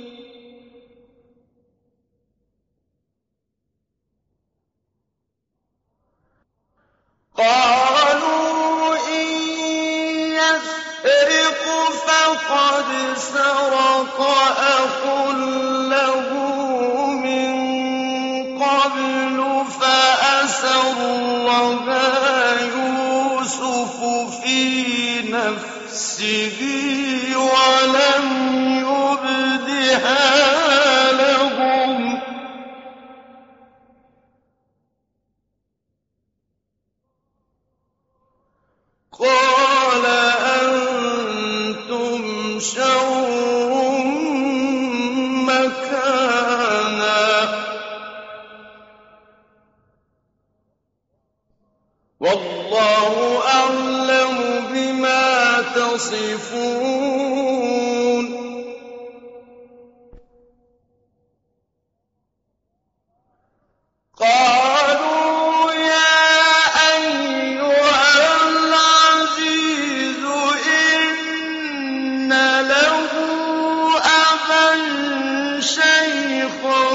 قالوا إن يسرق فقد سرق أخ له من قبل فأسرها يوسف في نفسه ولم يبدها لهم قَالَ أَنتُمْ شَرٌّ مَّكَانًا ۖ وَاللَّهُ أَعْلَمُ بِمَا تَصِفُونَ قَالُوا يَا أَيُّهَا الْعَزِيزُ إِنَّ لَهُ أَبًا شَيْخًا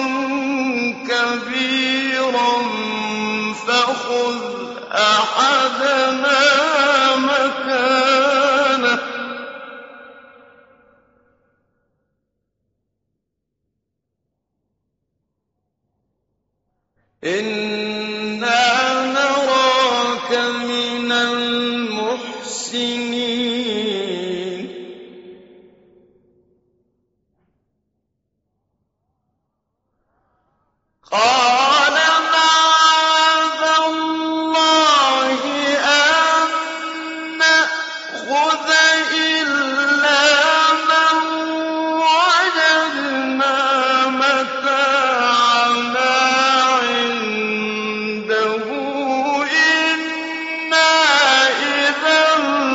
كَبِيرًا فَخُذْ أَحَدَنَا مَكَانَهُ إِنَّا نَرَاكَ مِنَ الْمُحْسِنِينَ قَالَ مَعَاذَ اللَّهِ أَن نَّأْخُذَ إِلَّا مَن وَجَدْنَا مَتَاعَنَا عِندَهُ إِنَّا إِذًا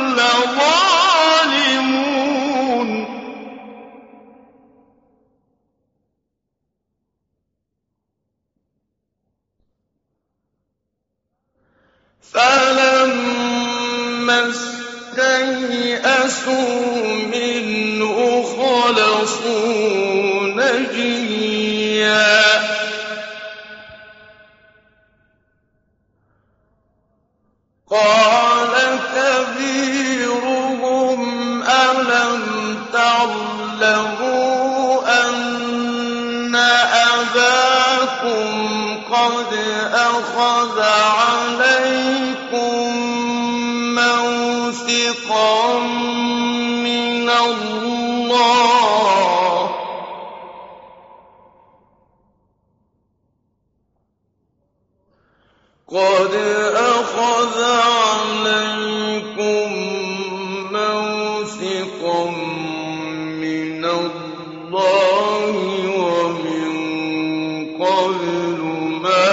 لَّظَالِمُونَ فَلَمَّا اسْتَيْأَسُوا مِنْهُ خَلَصُوا نَجِيًّا قَالَ كَبِيرُهُمْ أَلَمْ تَعْلَمُوا أَنَّ أَبَاكُمْ قَدْ أَخَذَ عَلَيْكُم مَّوْثِقًا مِّنَ اللَّهِ وَمِن قَبْلُ مَا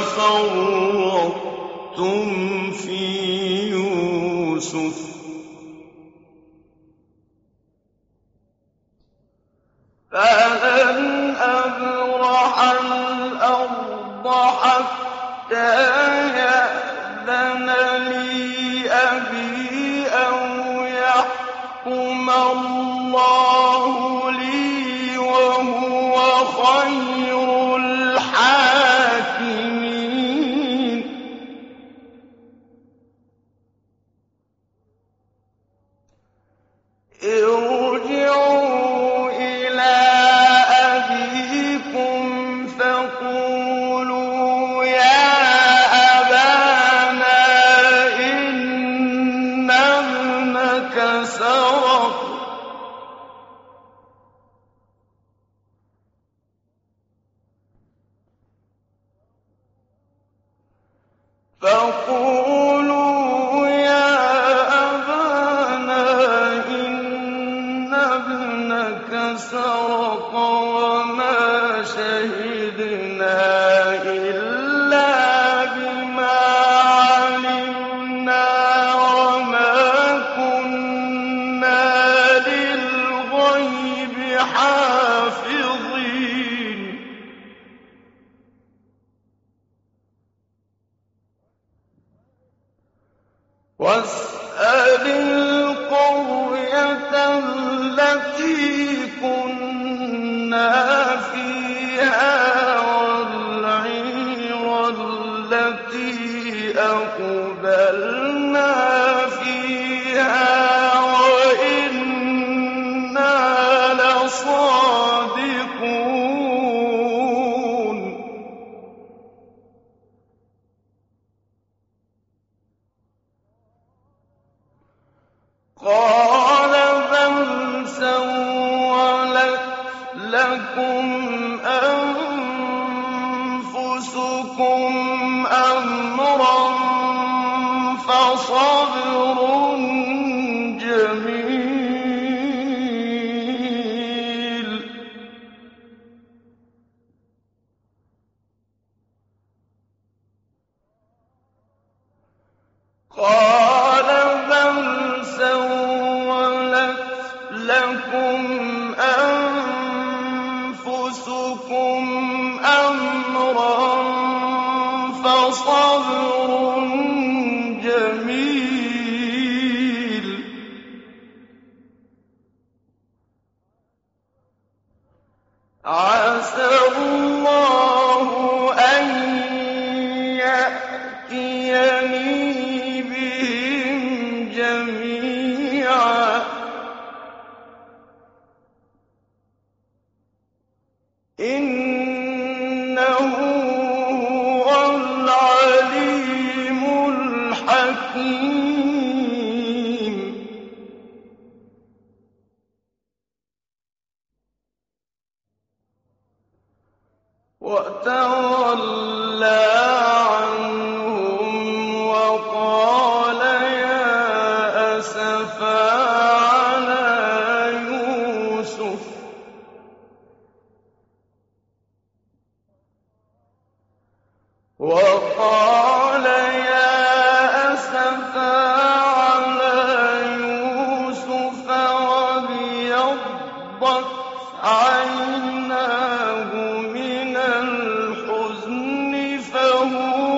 فَرَّطتُمْ فِي يُوسُفَ ۖ فَلَنْ أَبْرَحَ الْأَرْضَ حَتَّىٰ يَأْذَنَ لِي أَبِي أَوْ يَحْكُمَ اللَّهُ لِي وَهُوَ خَيْرُ الْحَاكِمِينَ ارْجِعُوا إِلَىٰ أَبِيكُمْ فَقُولُوا يَا أَبَانَا إِنَّ ابْنَكَ سَرَقَ وَمَا شَهِدْنَا إِلَّا بِمَا عَلِمْنَا وَمَا كُنَّا لِلْغَيْبِ حَافِظِينَ وَاسْأَلِ الْقَرْيَةَ الَّتِي كُنَّا فِيهَا وَالْعِيرَ الَّتِي أَقْبَلْنَا فِيهَا وَإِنَّا لَصَادِقُونَ قَالَ بَلْ سَوَّلَتْ لَكُمْ أَنفُسُكُمْ أَمْرًا فَصَبْرٌ قَالَ بَلْ سَوَّلَتْ لَكُمْ أَنفُسُكُمْ أَمْرًا فَصَبْرٌ جَمِيلٌ ۖ عَسَى اللَّهُ أَن يَأْتِيَنِي بِهِمْ جَمِيعًا ۚ إِنَّهُ هُوَ الْعَلِيمُ الْحَكِيمُ. وَتَوَلَّىٰ عَنْهُمْ وَقَالَ يَا أَسَفَىٰ عَلَىٰ يُوسُفَ ۖ وَابْيَضَّتْ عَيْنَاهُ مِنَ الْحُزْنِ فَهُوَ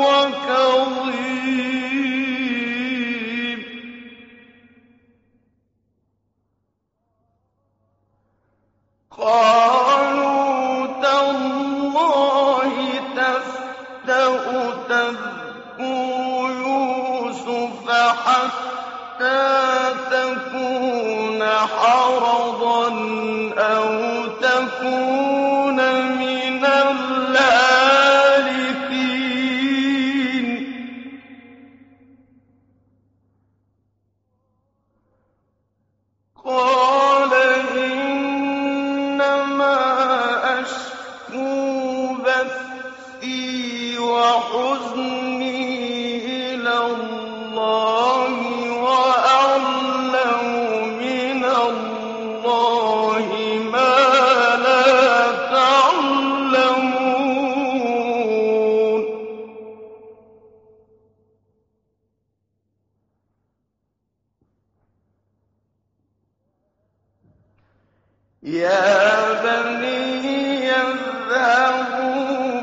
كَظِيمٌ. قَالُوا تَاللَّهِ تَفْتَأُ تَذْكُرُ يُوسُفَ حَتَّىٰ تَكُونَ حَرَضًا أَوْ تَكُونَ مِنَ الْهَالِكِينَ. قَالَ إِنَّمَا أَشْكُو بَثِّي وَحُزْنِي إِلَى اللَّهِ وَأَعْلَمُ مِنَ اللَّهِ مَا لَا تَعْلَمُونَ. يَا بَنِيَّ اذْهَبُوا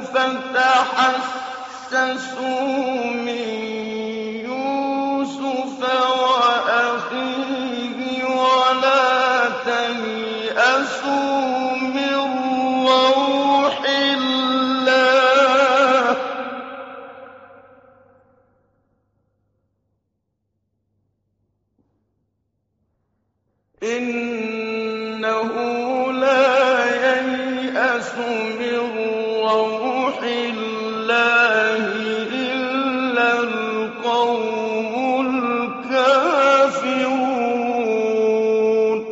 فَتَحَسَّسُوا مِن يُوسُفَ وَأَخِيهِ وَلَا تَيْأَسُوا مِن رَّوْحِ اللَّهِ ۖ إِنَّهُ لَا يَيْأَسُ مِن رَّوْحِ اللَّهِ إِلَّا الْقَوْمُ الْكَافِرُونَ.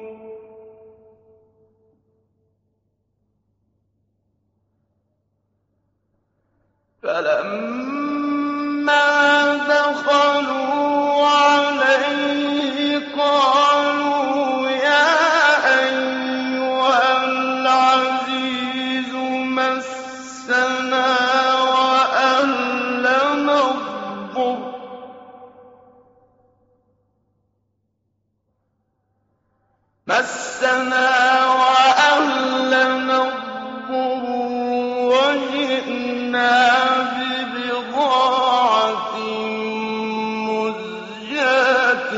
فَلَمَّا دَخَلُوا عَلَيْهِ قَالُوا يَا أَيُّهَا الْعَزِيزُ مَسَّنَا وَأَهْلَنَا الضُّرُّ وَجِئْنَا بِبِضَاعَةٍ مُّزْجَاةٍ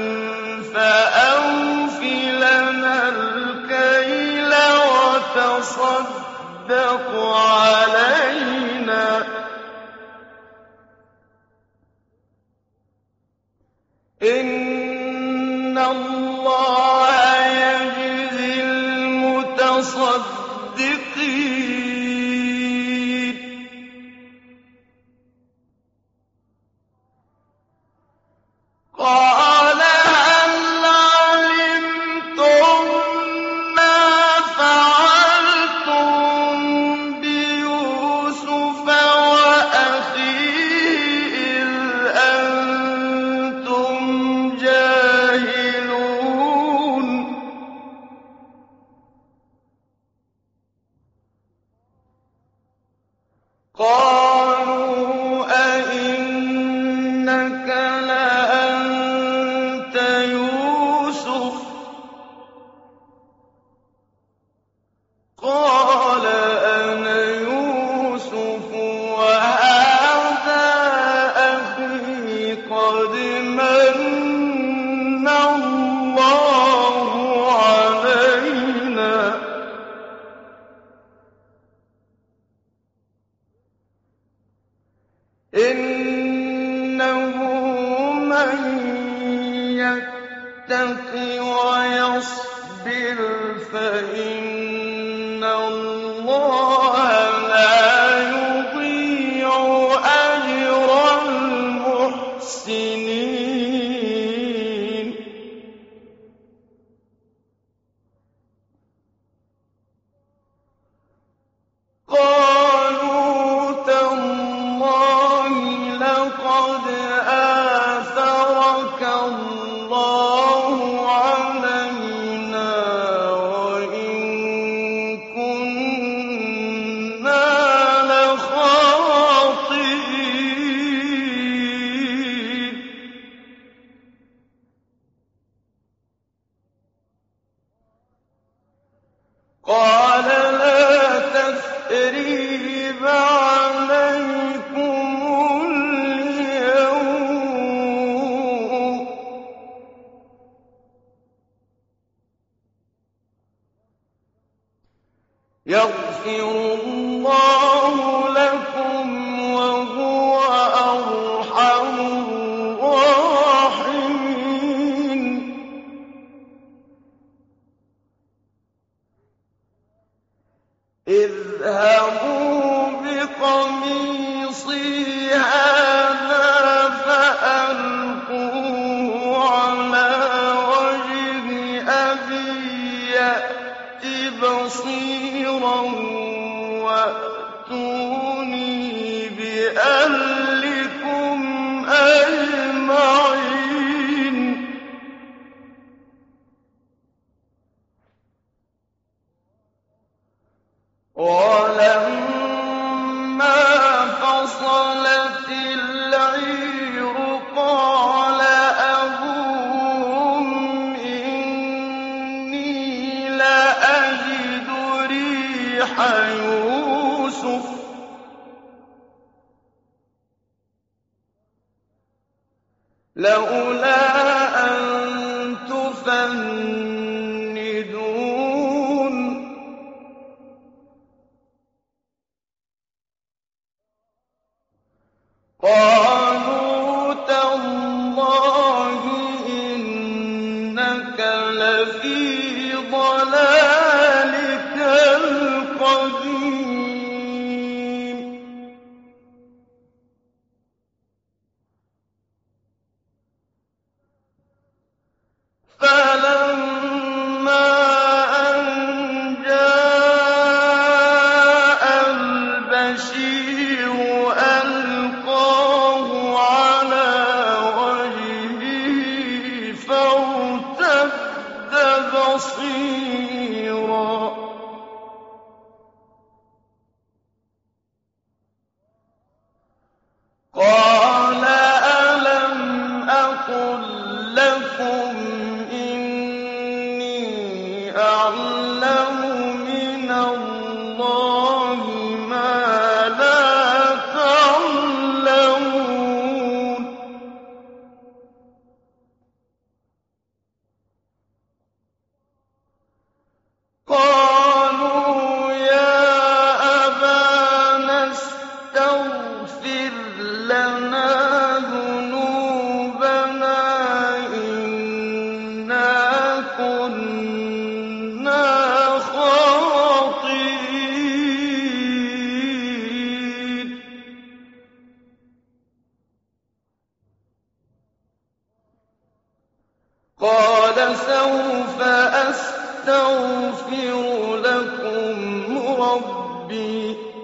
فَأَوْفِ لَنَا الْكَيْلَ وَتَصَدَّقْ عَلَيْنَا ۖ إِنَّ اللَّهَ يَجْزِي الْمُتَصَدِّقِينَ. قَالَ هَلْ عَلِمْتُم مَّا فَعَلْتُم بِيُوسُفَ وَأَخِيهِ إِذْ أَنتُمْ جَاهِلُونَ. لقد مَنَّ اللَّهُ عَلَيْنَا إِنَّهُ مَن يَتَّقِ وَيَصْبِرْ فَإِنَّ اللَّهَ لَا يُضِيعُ أَجْرَ الْمُحْسِنِينَ قَالُوا تَاللَّهِ لَقَدْ آثَرَكَ اللَّهُ عَلَيْنَا وَإِن كُنَّا لَخَاطِئِينَ قَالَ لَا تَثْرِيبَ عَلَيْكُمُ الْيَوْمَ ۖ يَغْفِرُ اللَّهُ لَكُمْ وَهُوَ أَرْحَمُ الرَّاحِمِينَ اذْهَبُوا بِقَمِيصِي هَٰذَا فَأَلْقُوهُ عَلَىٰ وَجْهِ أَبِي يَأْتِ بَصِيرًا وَأْتُونِي بِأَهْلِكُمْ أَجْمَعِينَ وَلَمَّا فَصَلَتِ الْعِيرُ قَالَ أَبُوهُمْ إِنِّي لَأَجِدُ رِيحَ يُوسُفَ ۖ لَوْلَا أَن تُفَنِّدُونِ قَالُوا تَاللَّهِ إِنَّكَ لَفِي ضَلَالِكَ الْقَدِيمِ فَلَمَّا أَن جَاءَ الْبَشِيرُ أَلْقَاهُ عَلَىٰ وَجْهِهِ فَارْتَدَّ بَصِيرًا ۖ قَالَ أَلَمْ أَقُل لَّكُمْ إِنِّي أَعْلَمُ مِنَ اللَّهِ مَا لَا تَعْلَمُونَ قَالُوا يَا أَبَانَا اسْتَغْفِرْ لَنَا ذُنُوبَنَا إِنَّا كُنَّا خَاطِئِينَ قَالَ سَوْفَ أَسْتَغْفِرُ لَكُمْ رَبِّي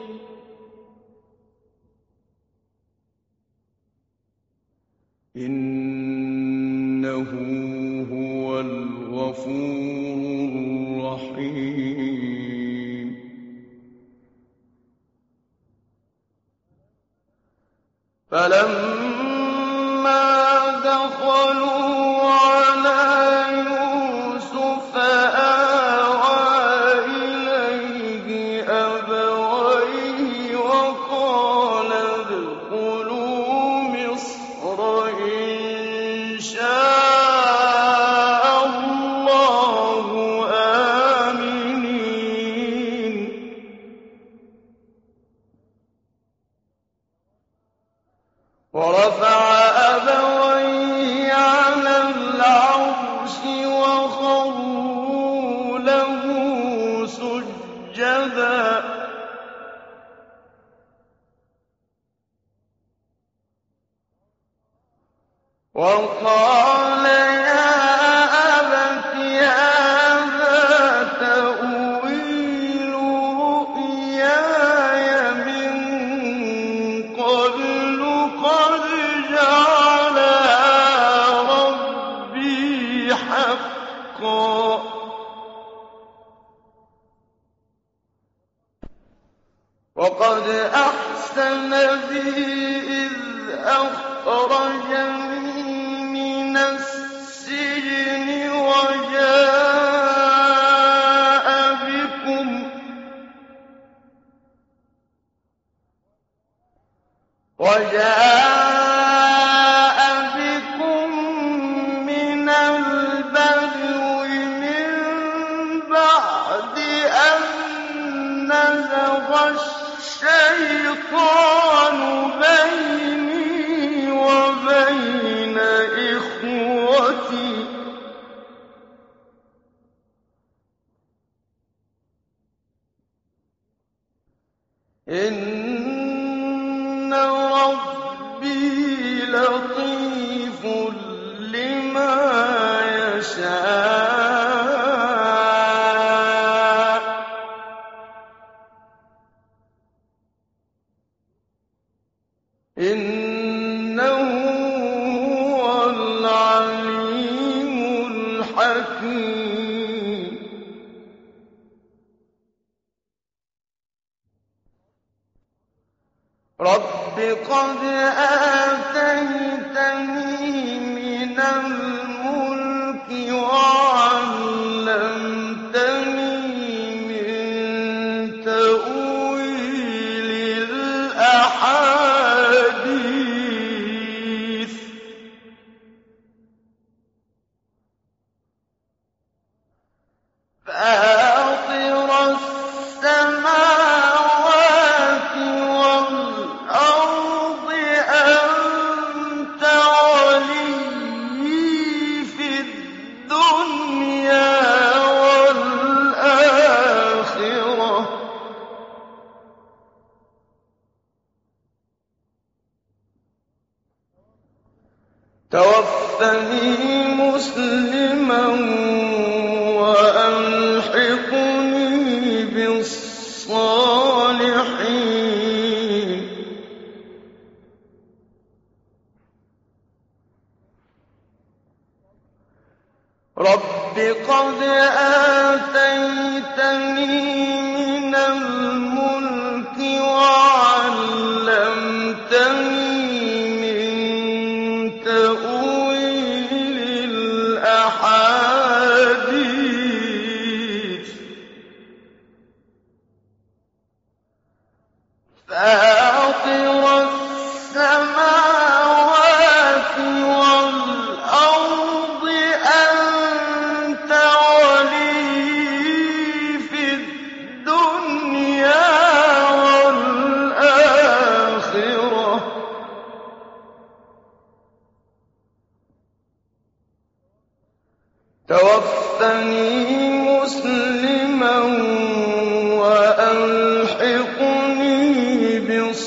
إِنَّهُ هُوَ الْغَفُورُ الرَّحِيمُ فَلَمَّا دَخَلُوا عَلَىٰ يُوسُفَ آوَىٰ إِلَيْهِ أَبَوَيْهِ وَقَالَ ادْخُلُوا مِصْرَ إِن شَاءَ اللَّهُ آمِنِينَ وَرَفَعَ أَبَوَيْهِ عَلَى الْعَرْشِ وَخَرُّوا لَهُ سُجَّدًا وَقَالَ يَا أَبَتِ هَٰذَا تَأْوِيلُ رُؤْيَايَ مِن قَبْلُ قَدْ جَعَلَهَا رَبِّي حَقًّا ۖ وَقَدْ أَحْسَنَ بِي إِذْ أَخْرَجَنِي مِنَ السِّجْنِ وَجَاءَ بِكُم مِّنَ الْبَدْوِ مِن بَعْدِ أَن نَّزَغَ الشَّيْطَانُ بَيْنِي وَبَيْنَ إِخْوَتِي ۚ إِنَّ رَبِّي لَطِيفٌ لِّمَا يَشَاءُ ۚ إِنَّهُ هُوَ الْعَلِيمُ الْحَكِيمُ رَبِّ قَدْ آتَيْتَنِي مِنَ الْمُلْكِ وَعَلَّمْتَنِي مِن تَأْوِيلِ الْأَحَادِيثِ ۚ فَاطِرَ السَّمَاوَاتِ وَالْأَرْضِ أَنتَ وَلِيِّي فِي الدُّنْيَا وَالْآخِرَةِ ۖ تَوَفَّنِي مُسْلِمًا وَأَلْحِقْنِي بِالصَّالِحِينَ رَبِّ قَدْ آتَيْتَنِي مِنَ الْمُلْكِ وَعَلَّمْتَنِي مِن تَأْوِيلِ الْأَحَادِيثِ ۚ فَاطِرَ السَّمَاوَاتِ وَالْأَرْضِ أَنتَ وَلِيِّي فِي الدُّنْيَا وَالْآخِرَةِ ۖ تَوَفَّنِي مُسْلِمًا وَأَلْحِقْنِي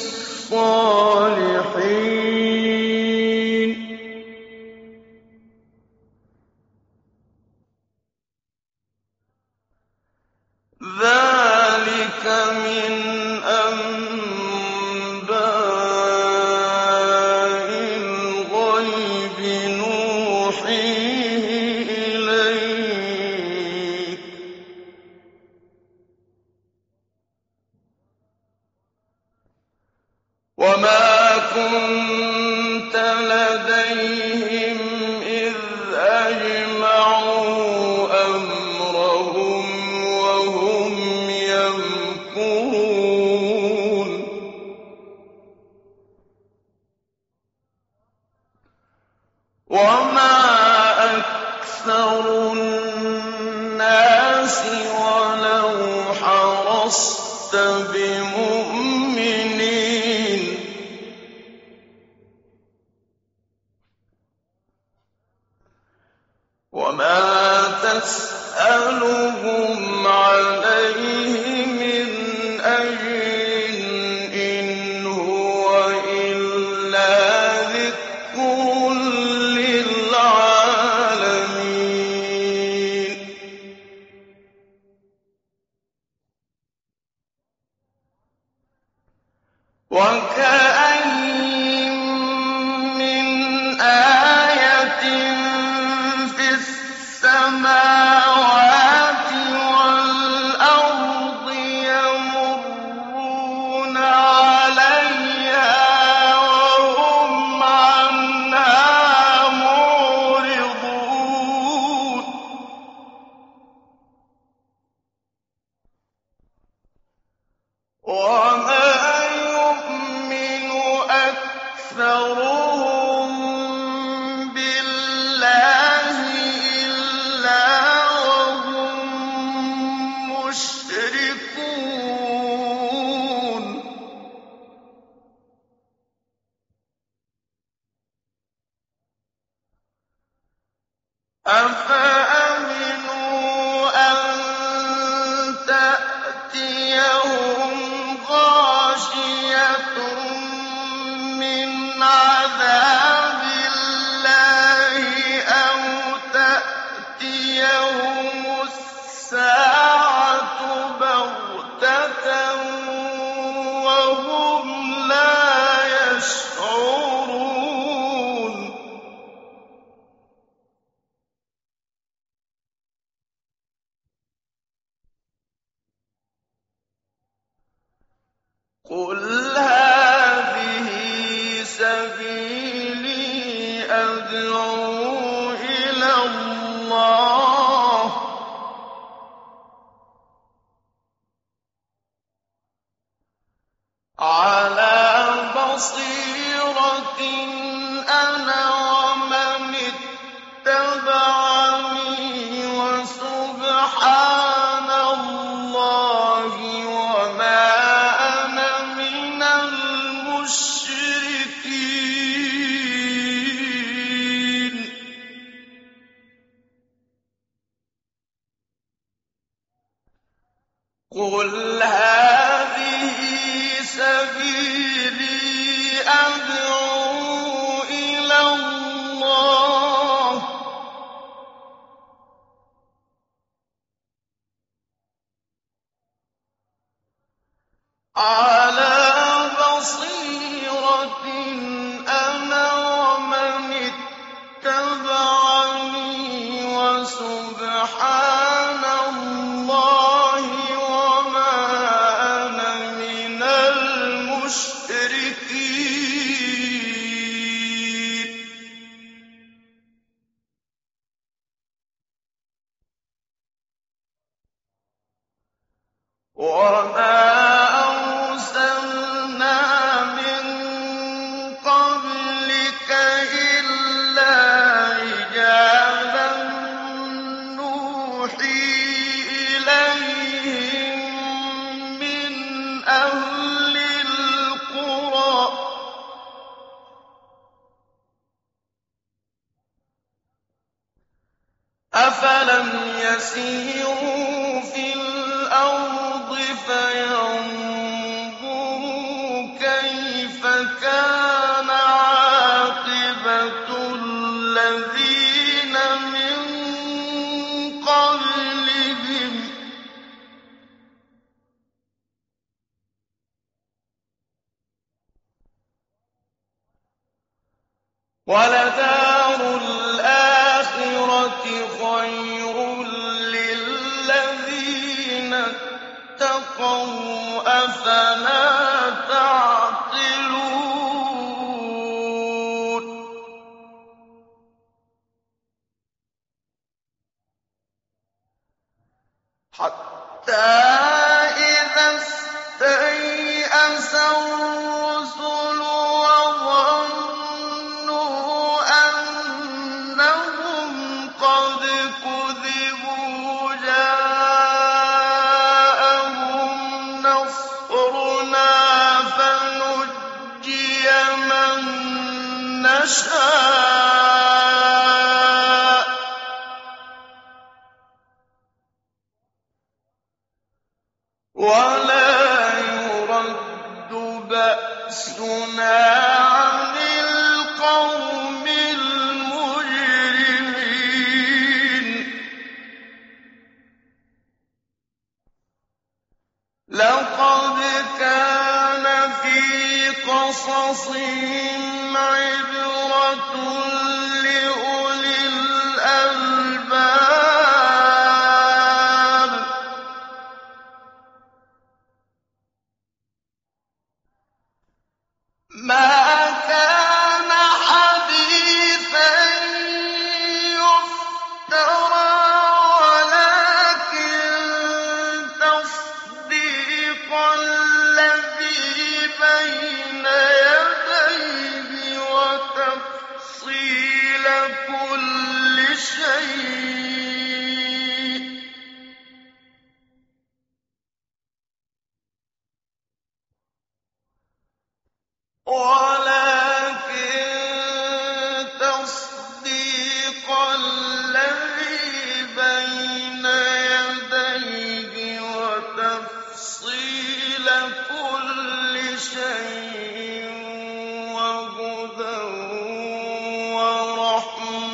بِالصَّالِحِينَ ذَٰلِكَ مِنْ أَنبَاءِ الْغَيْبِ نُوحِيهِ إِلَيْكَ ۚ وَمَا كُنتَ لَدَيْهِمْ إِذْ أَجْمَعُوا أَمْرَهُمْ وَهُمْ يَمْكُرُونَ وَمَا أَكْثَرُ النَّاسِ وَلَوْ حَرَصْتَ بِمُؤْمِنِينَ وَمَا تَسْأَلُهُمْ عَلَيْهِ مِنْ أَجْرٍ إِنْ هُوَ إِلَّا ذِكْرٌ لِّلْعَالَمِينَ وَكَأَيِّن مِّنْ آيَةٍ فِي السَّمَاوَاتِ وَالْأَرْضِ يَمُرُّونَ عَلَيْهَا وَهُمْ عَنْهَا مُعْرِضُونَ وَمَا يُؤْمِنُ أَكْثَرُهُم بِاللَّهِ إِلَّا وَهُم مُّشْرِكُونَ أَفَأَمِنُوا أَن تَأْتِيَهُمْ غَاشِيَةٌ مِّنْ عَذَابِ اللَّهِ أَوْ تَأْتِيَهُمُ السَّاعَةُ بَغْتَةً وَهُمْ لَا يَشْعُرُونَ قُلْ هَٰذِهِ سَبِيلِي أَدْعُو إِلَى اللَّهِ ۚ عَلَىٰ بَصِيرَةٍ أَنَا وَمَنِ اتَّبَعَنِي ۖ وَسُبْحَانَ اللَّهِ وَمَا أَنَا مِنَ الْمُشْرِكِينَ قُلْ هَٰذِهِ سَبِيلِي أَدْعُو إِلَى اللَّهِ ۚ عَلَىٰ بَصِيرَةٍ أَنَا وَمَنِ اتَّبَعَنِي ۖ وَسُبْحَانَ اللَّهِ وَمَا أَنَا مِنَ الْمُشْرِكِينَ وَمَا أَرْسَلْنَا مِن قَبْلِكَ إِلَّا رِجَالًا نُّوحِي إِلَيْهِم مِّنْ أَهْلِ الْقُرَىٰ ۗ أَفَلَمْ يَسِيرُوا فِي الْأَرْضِ فَيَنظُرُوا كَيْفَ كَانَ عَاقِبَةُ الَّذِينَ مِن قَبْلِهِمْ ۚ وَلَدَارُ الْآخِرَةِ خَيْرٌ لِّلَّذِينَ اتَّقَوْا ۗ أَفَلَا تَعْقِلُونَ حَتَّىٰ إِذَا اسْتَيْأَسَ الرُّسُلُ وَظَنُّوا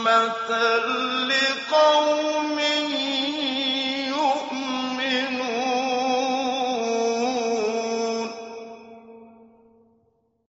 رَحْمَةً لِّقَوْمٍ